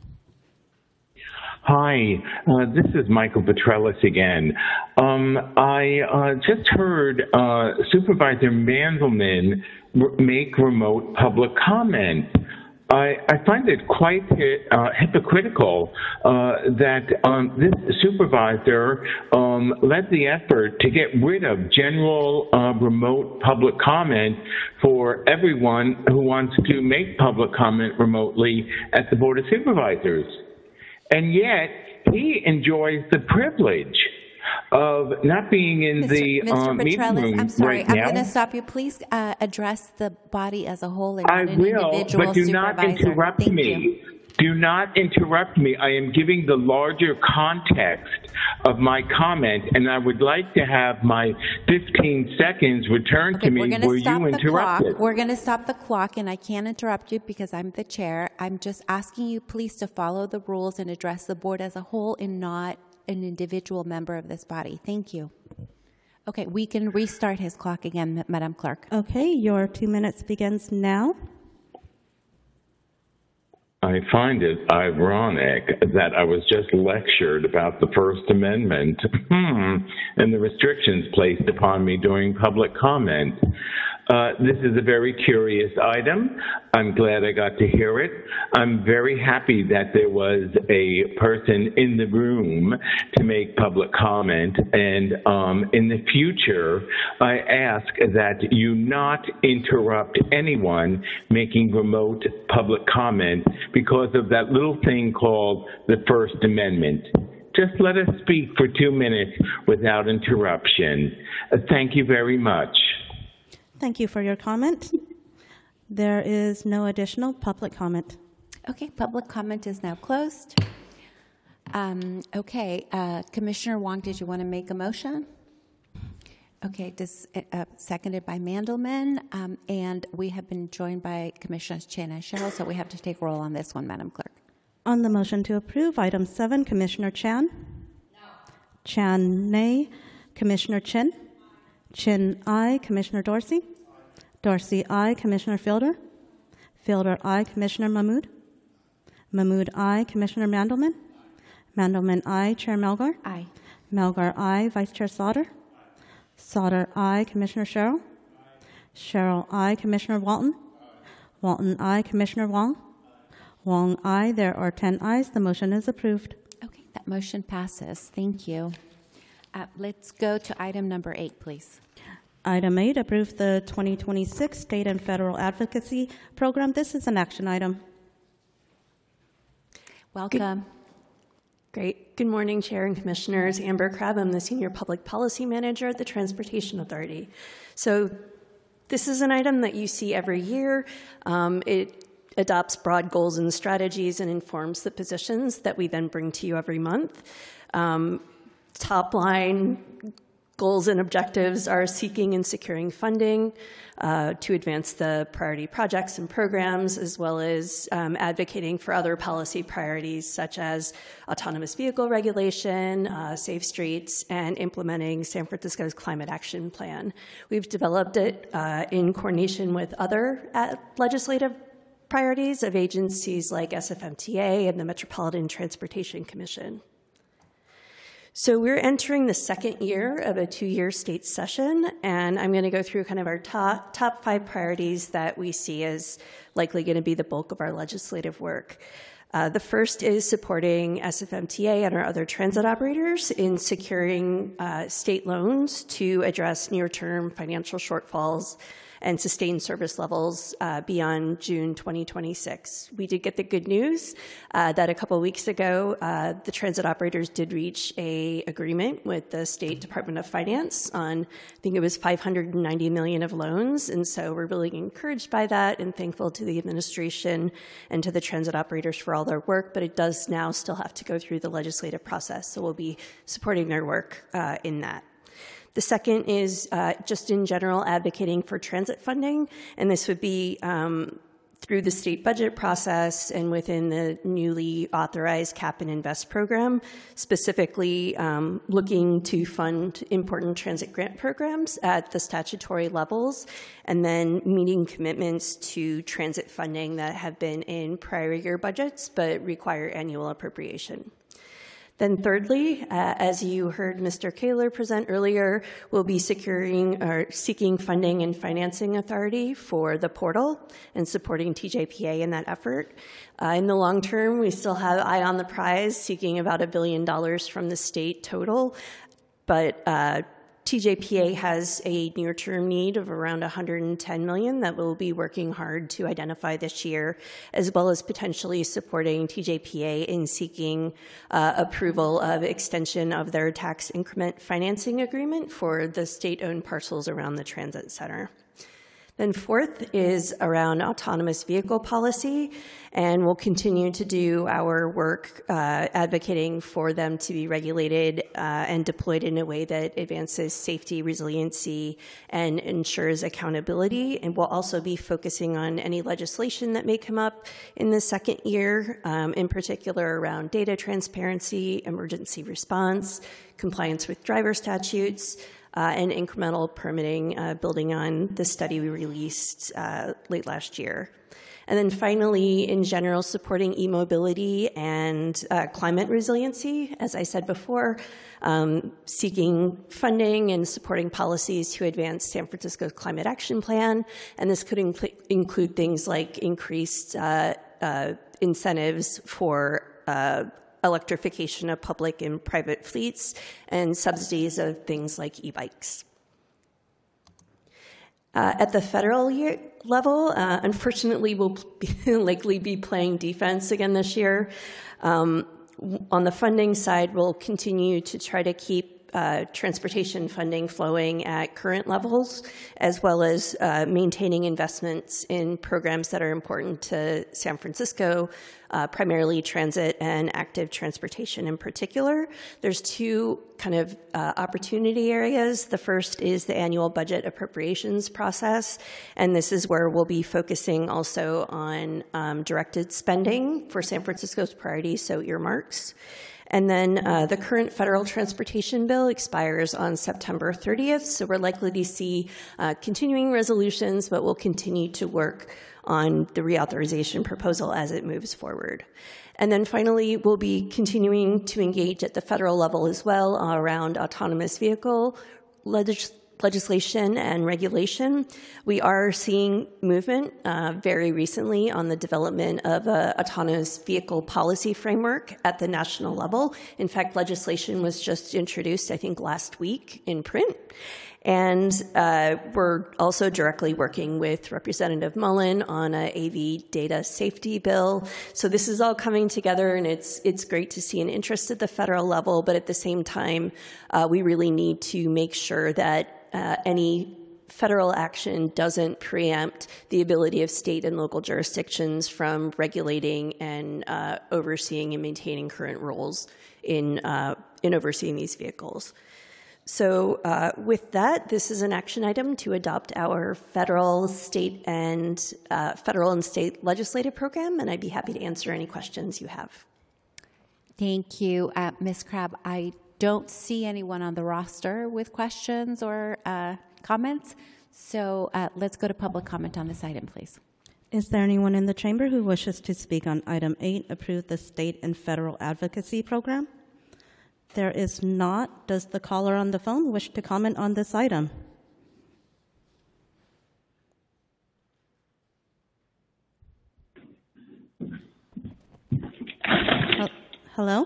S3: Hi, uh, this is Michael Petrellis again. Um, I uh, just heard uh, Supervisor Mandelman r- make remote public comment. I, I find it quite uh, hypocritical uh, that um, this supervisor um, led the effort to get rid of general uh, remote public comment for everyone who wants to make public comment remotely at the Board of Supervisors. And yet, he enjoys the privilege of not being in
S1: Mister
S3: the
S1: Mister
S3: um, meeting
S1: Petrellis,
S3: room
S1: I'm sorry,
S3: right
S1: I'm
S3: now.
S1: going to stop you. Please uh, address the body as a whole and
S3: I
S1: not an
S3: will,
S1: individual
S3: but do
S1: supervisor.
S3: not interrupt
S1: Thank
S3: me.
S1: You.
S3: Do not interrupt me. I am giving the larger context of my comment, and I would like to have my fifteen seconds returned
S1: Okay,
S3: to
S1: we're
S3: me
S1: going to
S3: where
S1: stop
S3: you
S1: the
S3: interrupted.
S1: clock. We're going to stop the clock, and I can't interrupt you because I'm the chair. I'm just asking you, please, to follow the rules and address the board as a whole and not an individual member of this body. Thank you. Okay, we can restart his clock again, Madam Clerk.
S2: Okay, your two minutes begins now.
S3: I find it ironic that I was just lectured about the First Amendment hmm, and the restrictions placed upon me during public comment. Uh, this is a very curious item. I'm glad I got to hear it. I'm very happy that there was a person in the room to make public comment. And um, in the future, I ask that you not interrupt anyone making remote public comment because of that little thing called the First Amendment. Just let us speak for two minutes without interruption. Uh, thank you very much.
S2: Thank you for your comment. There is no additional public comment.
S1: Okay, public comment is now closed. Um, okay, uh, Commissioner Wong, did you want to make a motion? Okay, this, uh, seconded by Mandelman, um, and we have been joined by Commissioners Chen and Sherrill, so we have to take roll on this one, Madam Clerk.
S2: On the motion to approve, item seven, Commissioner Chan? No. Chan, nay. Commissioner Chen? Chen, aye. Commissioner Dorsey? Dorsey, aye. Commissioner Fielder? Fielder, aye. Commissioner Mahmood? Mahmood, aye. Commissioner Mandelman? Mandelman, aye. Chair Melgar?
S1: Aye.
S2: Melgar, aye. Vice Chair Sauter? Sauter, aye. Commissioner Sherrill? Sherrill, aye. Commissioner Walton? Walton, aye. Commissioner Wong? Wong, aye. There are ten ayes. The motion is approved.
S1: Okay, that motion passes. Thank you. Uh, let's go to item number eight, please.
S2: Item eight, approve the twenty twenty-six State and Federal Advocacy Program. This is an action item.
S1: Welcome.
S20: Great. Good morning, Chair and Commissioners. Amber Crabb, I'm the Senior Public Policy Manager at the Transportation Authority. So this is an item that you see every year. Um, it adopts broad goals and strategies and informs the positions that we then bring to you every month. Um, top line goals and objectives are seeking and securing funding uh, to advance the priority projects and programs, as well as um, advocating for other policy priorities such as autonomous vehicle regulation, uh, safe streets, and implementing San Francisco's climate action plan. We've developed it uh, in coordination with other uh, legislative priorities of agencies like S F M T A and the Metropolitan Transportation Commission. So we're entering the second year of a two-year state session, and I'm going to go through kind of our top, top five priorities that we see as likely going to be the bulk of our legislative work. Uh, the first is supporting S F M T A and our other transit operators in securing uh, state loans to address near-term financial shortfalls and sustain service levels uh, beyond June twenty twenty-six. We did get the good news uh, that a couple of weeks ago, uh, the transit operators did reach a agreement with the State Department of Finance on, I think it was five hundred ninety million of loans, and so we're really encouraged by that and thankful to the administration and to the transit operators for all their work, but it does now still have to go through the legislative process, so we'll be supporting their work uh, in that. The second is uh, just in general advocating for transit funding, and this would be um, through the state budget process and within the newly authorized Cap and Invest program, specifically um, looking to fund important transit grant programs at the statutory levels, and then meeting commitments to transit funding that have been in prior year budgets but require annual appropriation. Then thirdly, uh, as you heard Mister Kaler present earlier, we'll be securing or seeking funding and financing authority for the portal and supporting T J P A in that effort. Uh, in the long term, we still have eye on the prize, seeking about a billion dollars from the state total, but uh, T J P A has a near-term need of around one hundred ten million dollars that we'll be working hard to identify this year, as well as potentially supporting T J P A in seeking uh, approval of extension of their tax increment financing agreement for the state-owned parcels around the transit center. Then fourth is around autonomous vehicle policy, and we'll continue to do our work uh, advocating for them to be regulated uh, and deployed in a way that advances safety, resiliency, and ensures accountability. And we'll also be focusing on any legislation that may come up in the second year, um, in particular around data transparency, emergency response, compliance with driver statutes, Uh, and incremental permitting, uh, building on the study we released uh, late last year. And then finally, in general, supporting e-mobility and uh, climate resiliency, as I said before, um, seeking funding and supporting policies to advance San Francisco's climate action plan. And this could incl- include things like increased uh, uh, incentives for uh, electrification of public and private fleets, and subsidies of things like e-bikes. Uh, at the federal year level, uh, unfortunately, we'll be likely be playing defense again this year. Um, on the funding side, we'll continue to try to keep Uh, transportation funding flowing at current levels, as well as uh, maintaining investments in programs that are important to San Francisco, uh, primarily transit and active transportation in particular. There's two kind of uh, opportunity areas. The first is the annual budget appropriations process, and this is where we'll be focusing also on um, directed spending for San Francisco's priorities, so earmarks. And then uh, the current federal transportation bill expires on September thirtieth, so we're likely to see uh, continuing resolutions, but we'll continue to work on the reauthorization proposal as it moves forward. And then finally, we'll be continuing to engage at the federal level as well uh, around autonomous vehicle legislation. legislation and regulation. We are seeing movement uh, very recently on the development of an autonomous vehicle policy framework at the national level. In fact, legislation was just introduced, I think, last week in print. And uh, we're also directly working with Representative Mullen on a A V data safety bill. So this is all coming together, and it's it's great to see an interest at the federal level, but at the same time, uh, we really need to make sure that Uh, any federal action doesn't preempt the ability of state and local jurisdictions from regulating and uh, overseeing and maintaining current rules in uh, in overseeing these vehicles. So uh, with that, this is an action item to adopt our federal, state, and uh, federal and state legislative program, and I'd be happy to answer any questions you have.
S1: Thank you, uh, Miz Crabb. I don't see anyone on the roster with questions or uh, comments, so uh, let's go to public comment on this item, please.
S2: Is there anyone in the chamber who wishes to speak on item eight, approve the state and federal advocacy program? There is not. Does the caller on the phone wish to comment on this item? Hello?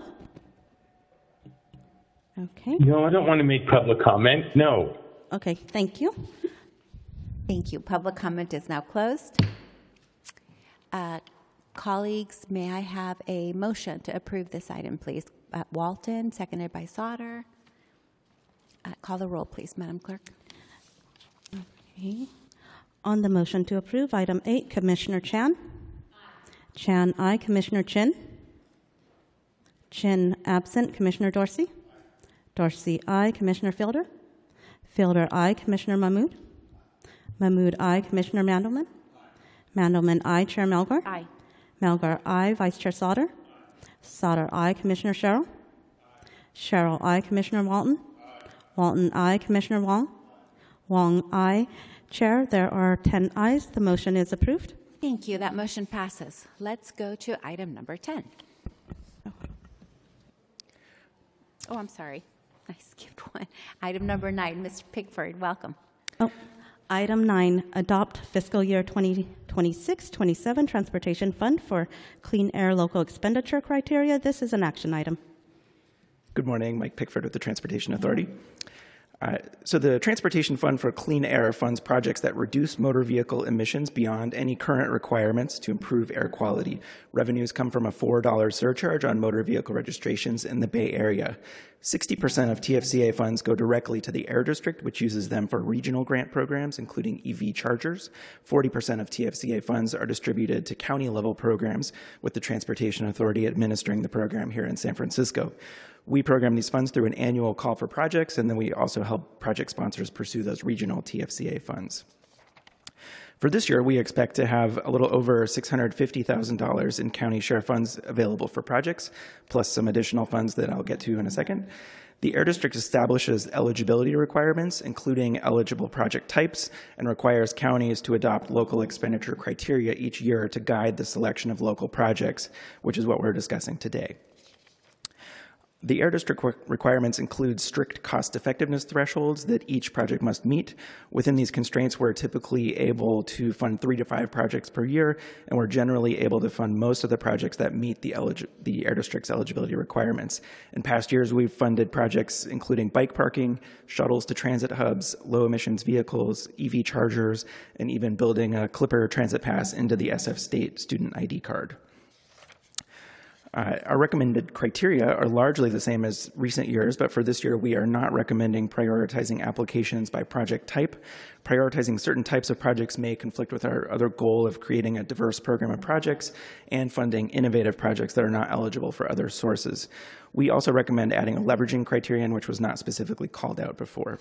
S2: Okay.
S3: No, I don't want to make public comment. No.
S2: Okay, thank you.
S1: Thank you. Public comment is now closed. Uh, colleagues, may I have a motion to approve this item, please? Uh, Walton, seconded by Sauter. Uh, call the roll, please, Madam Clerk.
S2: Okay. On the motion to approve item eight, Commissioner Chan? Aye. Chan, aye. Commissioner Chin? Chin, absent. Commissioner Dorsey? Aye. Dorsey, aye. Commissioner Fielder? Fielder, aye. Commissioner Mahmood? Mahmood, aye. Commissioner Mandelman? Aye. Mandelman, aye. Chair Melgar?
S1: Aye.
S2: Melgar, aye. Vice Chair Sauter? Sauter, aye. Commissioner Sherrill? Aye. Sherrill, aye. Commissioner Walton? Aye. Walton, aye. Commissioner Wong? Aye. Wong, aye. Chair, there are ten ayes. The motion is approved.
S1: Thank you. That motion passes. Let's go to item number ten. Oh, oh I'm sorry. I skipped one. Item number nine, Mister Pickford, welcome.
S2: Oh, item nine, adopt fiscal year twenty twenty-six twenty-seven Transportation Fund for Clean Air Local Expenditure Criteria. This is an action item.
S21: Good morning, Mike Pickford with the Transportation Authority. Uh, so the Transportation Fund for Clean Air funds projects that reduce motor vehicle emissions beyond any current requirements to improve air quality. Revenues come from a four dollar surcharge on motor vehicle registrations in the Bay Area. sixty percent of T F C A funds go directly to the Air District, which uses them for regional grant programs, including E V chargers. forty percent of T F C A funds are distributed to county-level programs, with the Transportation Authority administering the program here in San Francisco. We program these funds through an annual call for projects, and then we also help project sponsors pursue those regional T F C A funds. For this year, we expect to have a little over six hundred fifty thousand dollars in county share funds available for projects, plus some additional funds that I'll get to in a second. The Air District establishes eligibility requirements, including eligible project types, and requires counties to adopt local expenditure criteria each year to guide the selection of local projects, which is what we're discussing today. The Air District requirements include strict cost-effectiveness thresholds that each project must meet. Within these constraints, we're typically able to fund three to five projects per year, and we're generally able to fund most of the projects that meet the, the Air District's eligibility requirements. In past years, we've funded projects including bike parking, shuttles to transit hubs, low-emissions vehicles, E V chargers, and even building a Clipper transit pass into the S F State student I D card. Uh, our recommended criteria are largely the same as recent years, but for this year, we are not recommending prioritizing applications by project type. Prioritizing certain types of projects may conflict with our other goal of creating a diverse program of projects and funding innovative projects that are not eligible for other sources. We also recommend adding a leveraging criterion, which was not specifically called out before.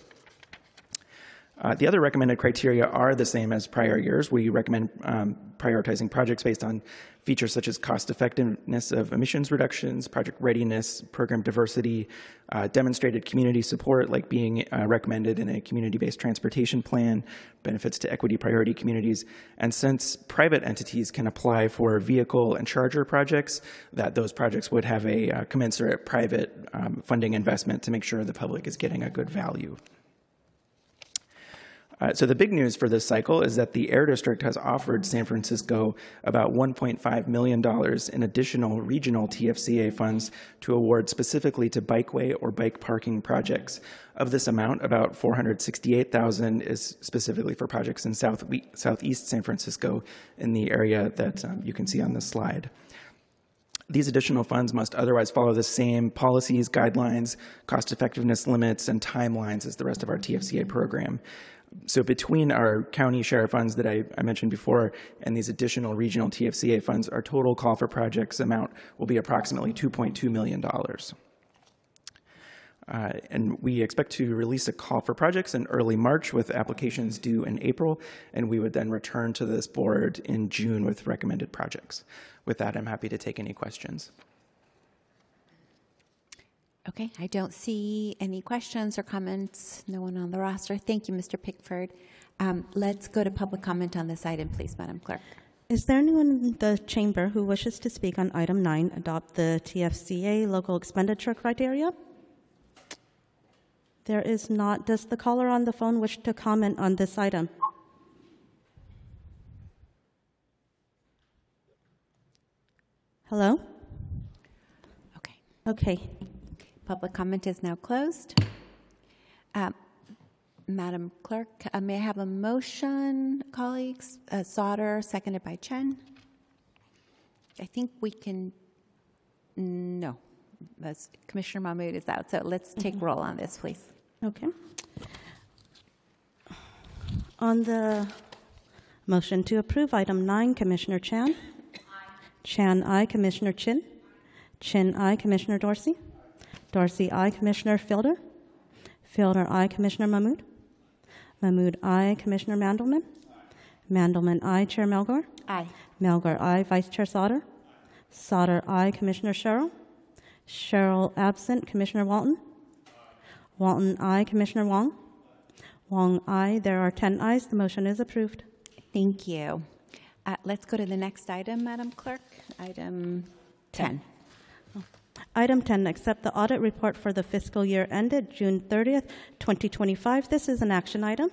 S21: Uh, the other recommended criteria are the same as prior years. We recommend um, prioritizing projects based on features such as cost effectiveness of emissions reductions, project readiness, program diversity, uh, demonstrated community support like being uh, recommended in a community-based transportation plan, benefits to equity priority communities, and since private entities can apply for vehicle and charger projects, that those projects would have a uh, commensurate private um, funding investment to make sure the public is getting a good value. Uh, so the big news for this cycle is that the Air District has offered San Francisco about one point five million dollars in additional regional T F C A funds to award specifically to bikeway or bike parking projects. Of this amount, about four hundred sixty-eight thousand dollars is specifically for projects in south, southeast San Francisco in the area that um, you can see on this slide. These additional funds must otherwise follow the same policies, guidelines, cost effectiveness limits, and timelines as the rest of our T F C A program. So between our county share funds that I, I mentioned before and these additional regional T F C A funds, our total call for projects amount will be approximately two point two million dollars. Uh, and we expect to release a call for projects in early March with applications due in April, and we would then return to this board in June with recommended projects. With that, I'm happy to take any questions.
S1: Okay, I don't see any questions or comments. No one on the roster. Thank you, Mister Pickford. Um, let's go to public comment on this item, please, Madam Clerk.
S2: Is there anyone in the chamber who wishes to speak on item nine, adopt the T F C A local expenditure criteria? There is not. Does the caller on the phone wish to comment on this item? Hello?
S1: Okay.
S2: Okay.
S1: Public comment is now closed. Uh, Madam Clerk, uh, may I have a motion, colleagues? Uh, Sauter, seconded by Chen. I think we can, no. That's, Commissioner Mahmood is out, so let's take
S2: Mm-hmm.
S1: roll on this, please.
S2: Okay. On the motion to approve item nine, Commissioner Chan. Aye. Chan, aye. Commissioner Chin. Chin, aye. Commissioner Dorsey. Dorsey, aye. Commissioner Fielder. Fielder, aye. Commissioner Mahmood. Mahmood, aye. Commissioner Mandelman. Aye. Mandelman, aye. Chair Melgar.
S1: Aye.
S2: Melgar, aye. Vice Chair Sauter. Aye. Sauter, aye. Commissioner Sherrill. Sherrill, absent. Commissioner Walton. Aye. Walton, aye. Commissioner Wong. Wong, aye. There are ten ayes. The motion is approved.
S1: Thank you. Uh, let's go to the next item, Madam Clerk. Item ten.
S2: Item ten, accept the audit report for the fiscal year ended June thirtieth, twenty twenty-five. This is an action item.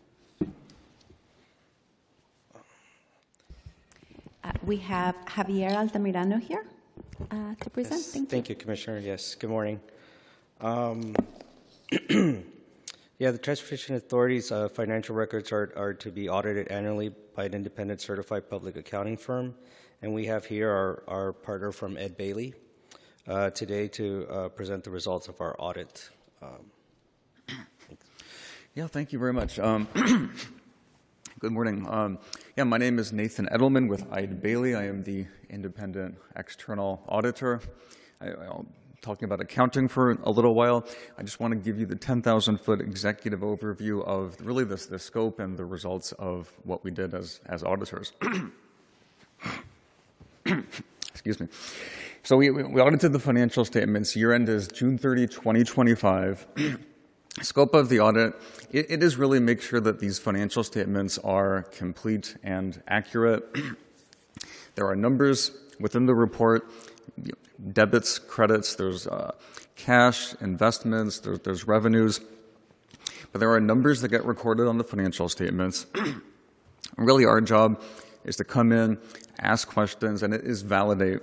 S1: Uh, we have Javier Altamirano here uh, to present.
S4: Yes,
S1: Thank,
S4: thank
S1: you.
S4: you, Commissioner. Yes, good morning. Um, yeah, the Transportation Authority's uh, financial records are, are to be audited annually by an independent certified public accounting firm. And we have here our, our partner from Ed Bailey uh, today to uh, present the results of our audit. Um,
S22: yeah, thank you very much. Um, good morning. Um, yeah, my name is Nathan Edelman with Ed Bailey. I am the independent external auditor. I, I'll talking about accounting for a little while. I just want to give you the ten thousand foot executive overview of really this, the scope and the results of what we did as, as auditors. Excuse me. So we, we audited the financial statements. Year end is June thirtieth, twenty twenty-five. Scope of the audit, it, it is really make sure that these financial statements are complete and accurate. There are numbers within the report, debits, credits, there's uh, cash, investments, there, there's revenues, but there are numbers that get recorded on the financial statements. Really our job is to come in, ask questions, and it is validate.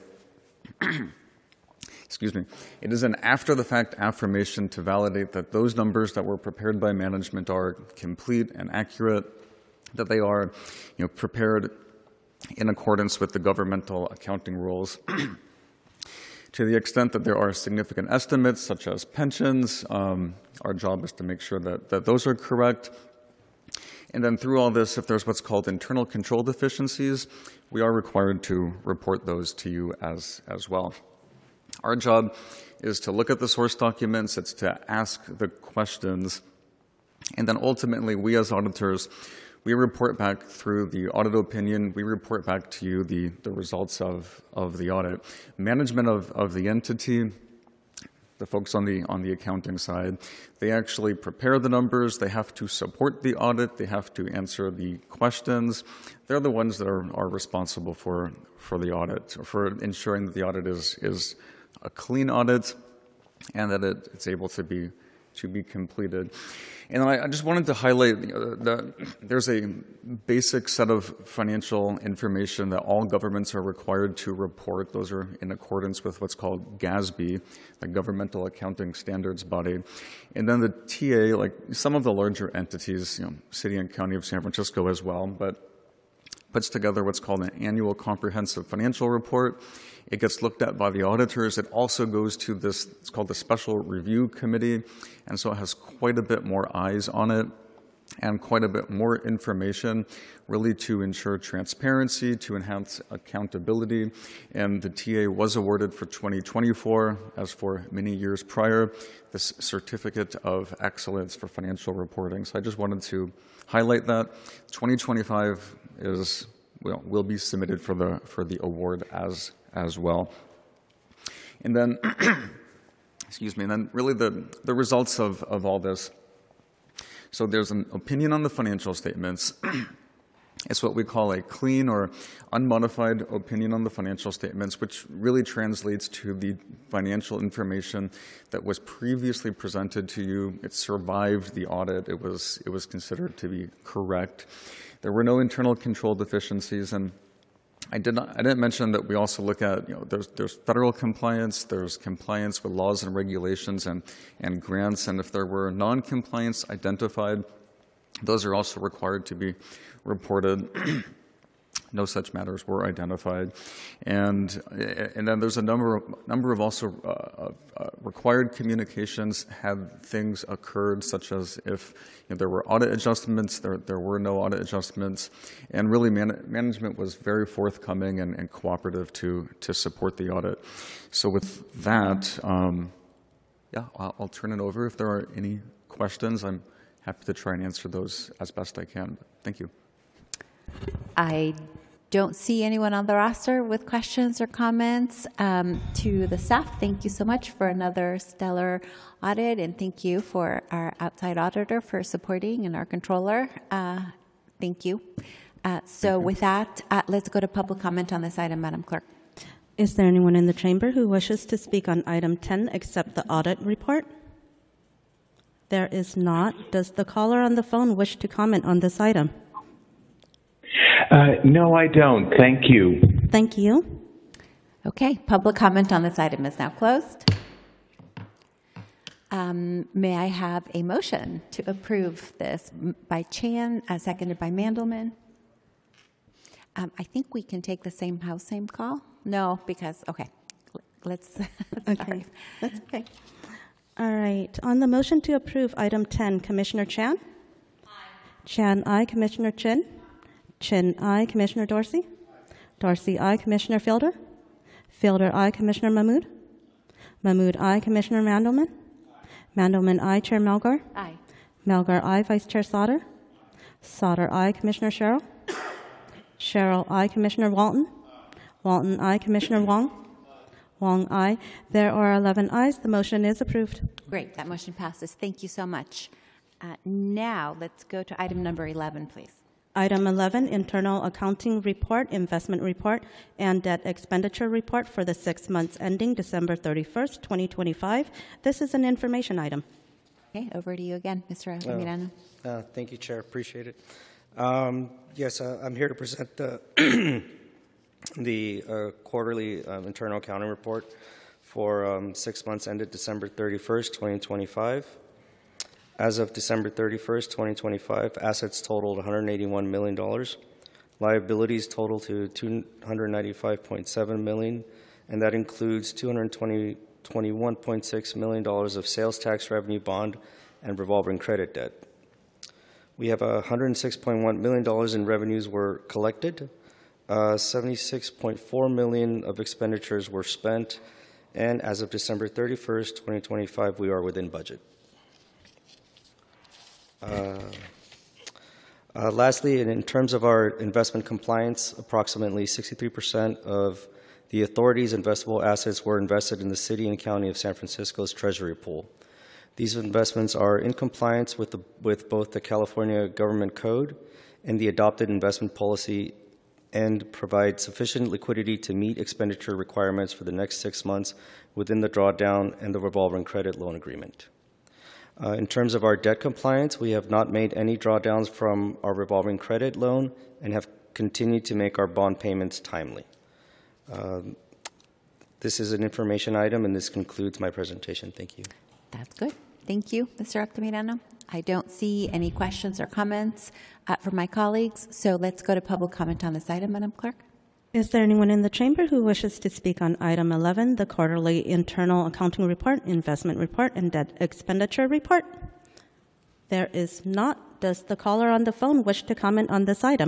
S22: Excuse me. It is an after-the-fact affirmation to validate that those numbers that were prepared by management are complete and accurate, that they are, you know, prepared in accordance with the governmental accounting rules. To the extent that there are significant estimates, such as pensions, um, our job is to make sure that, that those are correct. And then through all this, if there's what's called internal control deficiencies, we are required to report those to you as, as well. Our job is to look at the source documents, it's to ask the questions, and then ultimately we as auditors, we report back through the audit opinion, we report back to you the, the results of, of the audit. Management of, of the entity, the folks on the, on the accounting side, they actually prepare the numbers, they have to support the audit, they have to answer the questions. They're the ones that are, are responsible for, for the audit, for ensuring that the audit is, is a clean audit and that it, it's able to be to be completed. And I, I just wanted to highlight uh, that there's a basic set of financial information that all governments are required to report. Those are in accordance with what's called GASB, the Governmental Accounting Standards Body. And then the T A, like some of the larger entities, you know, City and County of San Francisco as well, but puts together what's called an annual comprehensive financial report. It gets looked at by the auditors. It also goes to this, it's called the Special Review Committee, and so it has quite a bit more eyes on it. and quite a bit more information, really to ensure transparency, to enhance accountability. And the T A was awarded for twenty twenty-four, as for many years prior, this Certificate of Excellence for Financial Reporting. So I just wanted to highlight that. twenty twenty-five is, well, will be submitted for the, for the award as, as well. And then, excuse me, and then really the, the results of, of all this. So there's an opinion on the financial statements. It's what we call a clean or unmodified opinion on the financial statements, which really translates to the financial information that was previously presented to you. It survived the audit. It was, it was considered to be correct. There were no internal control deficiencies, and I did not, I didn't mention that we also look at, you know, there's, there's federal compliance, there's compliance with laws and regulations and, and grants, and if there were non-compliance identified, those are also required to be reported. No such matters were identified. And, and then there's a number of, number of also uh, uh, required communications had things occurred, such as if you know, there were audit adjustments, there, there were no audit adjustments. And really man management was very forthcoming and, and cooperative to, to support the audit. So with that, um, yeah, I'll, I'll turn it over. If there are any questions, I'm happy to try and answer those as best I can. Thank you.
S1: I don't see anyone on the roster with questions or comments. Um, to the staff, thank you so much for another stellar audit, and thank you for our outside auditor for supporting and our controller. Uh, thank you. Uh, so with that, uh, let's go to public comment on this item, Madam Clerk.
S2: Is there anyone in the chamber who wishes to speak on item ten, except the audit report? There is not. Does the caller on the phone wish to comment on this item?
S3: Uh, no, I don't. Thank you.
S2: Thank you.
S1: Okay, public comment on this item is now closed. Um, may I have a motion to approve this by Chan, uh, seconded by Mandelman? Um, I think we can take the same house, same call. No, because, okay, let's,
S2: okay, that's okay. All right, on the motion to approve item ten, Commissioner Chan? Aye. Chan, aye. Commissioner Chin? Chin, aye. Commissioner Dorsey? Dorsey, aye. Commissioner Fielder? Fielder, aye. Commissioner Mahmood? Mahmood, aye. Commissioner Mandelman? Mandelman, aye. Chair Melgar?
S1: Aye.
S2: Melgar, aye. Vice Chair Sauter? Sauter, aye. Commissioner Sherrill? Sherrill, aye. Commissioner Walton? Walton, aye. Commissioner Wong? Wong, aye. There are eleven ayes. The motion is approved.
S1: Great. That motion passes. Thank you so much. Uh, now, let's go to item number eleven, please.
S2: Item eleven, Internal Accounting Report, Investment Report, and Debt Expenditure Report for the six months ending December thirty-first, twenty twenty-five. This is an information item.
S1: Okay, over to you again, Mister Altamirano.
S4: Uh, uh, thank you, Chair. Appreciate it. Um, yes, uh, I'm here to present the the uh, quarterly um, internal accounting report for um, six months ended December thirty-first, twenty twenty-five. As of December thirty-first, twenty twenty-five, assets totaled one hundred eighty-one million dollars. Liabilities total to two hundred ninety-five point seven million dollars, and that includes two hundred twenty-one point six million dollars of sales tax revenue bond and revolving credit debt. We have one hundred six point one million dollars in revenues were collected, uh, seventy-six point four million dollars of expenditures were spent, and as of December thirty-first, twenty twenty-five, we are within budget. Uh, uh, lastly, in, in terms of our investment compliance, approximately sixty-three percent of the authority's investable assets were invested in the city and county of San Francisco's treasury pool. These investments are in compliance with, the, with both the California Government Code and the adopted investment policy, and provide sufficient liquidity to meet expenditure requirements for the next six months within the drawdown and the revolving credit loan agreement. Uh, in terms of our debt compliance, we have not made any drawdowns from our revolving credit loan and have continued to make our bond payments timely. Um, this is an information item, and this concludes my presentation. Thank you.
S1: That's good. Thank you, Mister Altamirano. I don't see any questions or comments uh, from my colleagues, so let's go to public comment on this item, Madam Clerk.
S2: Is there anyone in the chamber who wishes to speak on item eleven, the quarterly internal accounting report, investment report, and debt expenditure report? There is not. does the caller on the phone wish to comment on this item?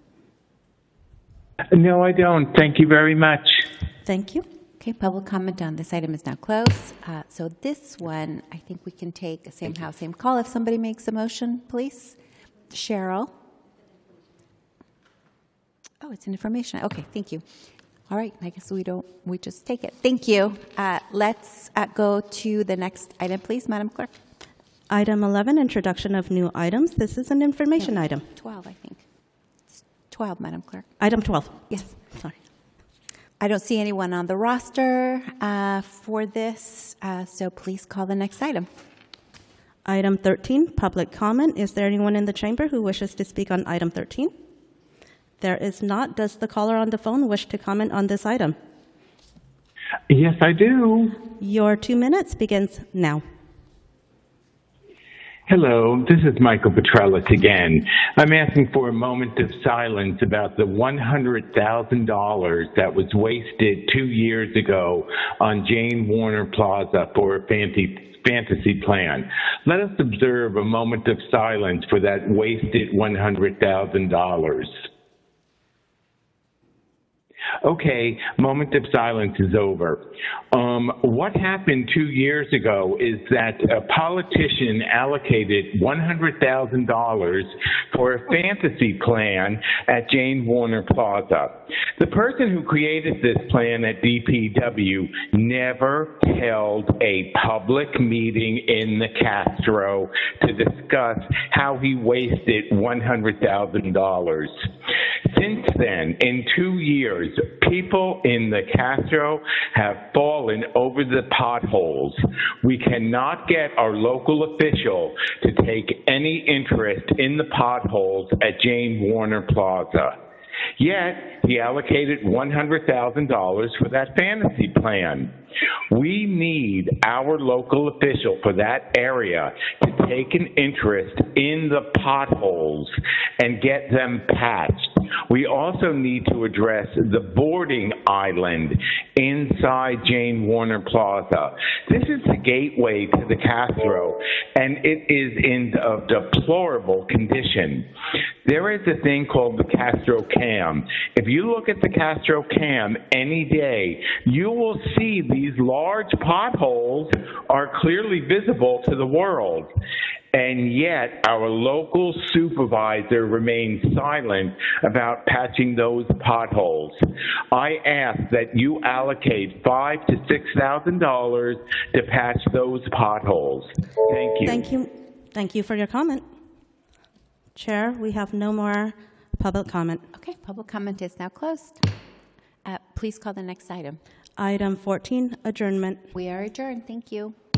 S3: No, I don't. Thank you very much.
S2: Thank you.
S1: Okay, public comment on this item is now closed. Uh, so this one, I think we can take a same house, same call. If somebody makes a motion, please. Cheryl. Oh, it's an information. Okay, thank you. All right, I guess we don't, we just take it. Thank you. Uh, let's uh, go to the next item, please, Madam Clerk.
S2: Item eleven, introduction of new items. This is an information
S1: No,
S2: item.
S1: twelve, I think. It's twelve, Madam Clerk.
S2: Item twelve.
S1: Yes, sorry. I don't see anyone on the roster uh, for this, uh, so please call the next item.
S2: Item thirteen, public comment. Is there anyone in the chamber who wishes to speak on item thirteen? There is not. Does the caller on the phone wish to comment on this item?
S3: Yes, I do.
S2: Your two minutes begins now.
S3: Hello, this is Michael Petrellis again. I'm asking for a moment of silence about the one hundred thousand dollars that was wasted two years ago on Jane Warner Plaza for a fantasy, fantasy plan. Let us observe a moment of silence for that wasted one hundred thousand dollars. Okay, moment of silence is over. Um, what happened two years ago is that a politician allocated one hundred thousand dollars for a fantasy plan at Jane Warner Plaza. The person who created this plan at D P W never held a public meeting in the Castro to discuss how he wasted one hundred thousand dollars. Since then, in two years, people in the Castro have fallen over the potholes. We cannot get our local official to take any interest in the potholes at Jane Warner Plaza. Yet, he allocated one hundred thousand dollars for that fantasy plan. We need our local official for that area to take an interest in the potholes and get them patched. We also need to address the boarding island inside Jane Warner Plaza. This is the gateway to the Castro, and it is in a deplorable condition. There is a thing called the Castro Cam. If you look at the Castro Cam any day, you will see these large potholes are clearly visible to the world. And yet, our local supervisor remains silent about patching those potholes. I ask that you allocate five to six thousand dollars to patch those potholes. Thank you.
S2: Thank you. Thank you for your comment. Chair, we have no more public comment.
S1: Okay, public comment is now closed. Uh, please call the next item.
S2: Item fourteen, adjournment.
S1: We are adjourned. Thank you.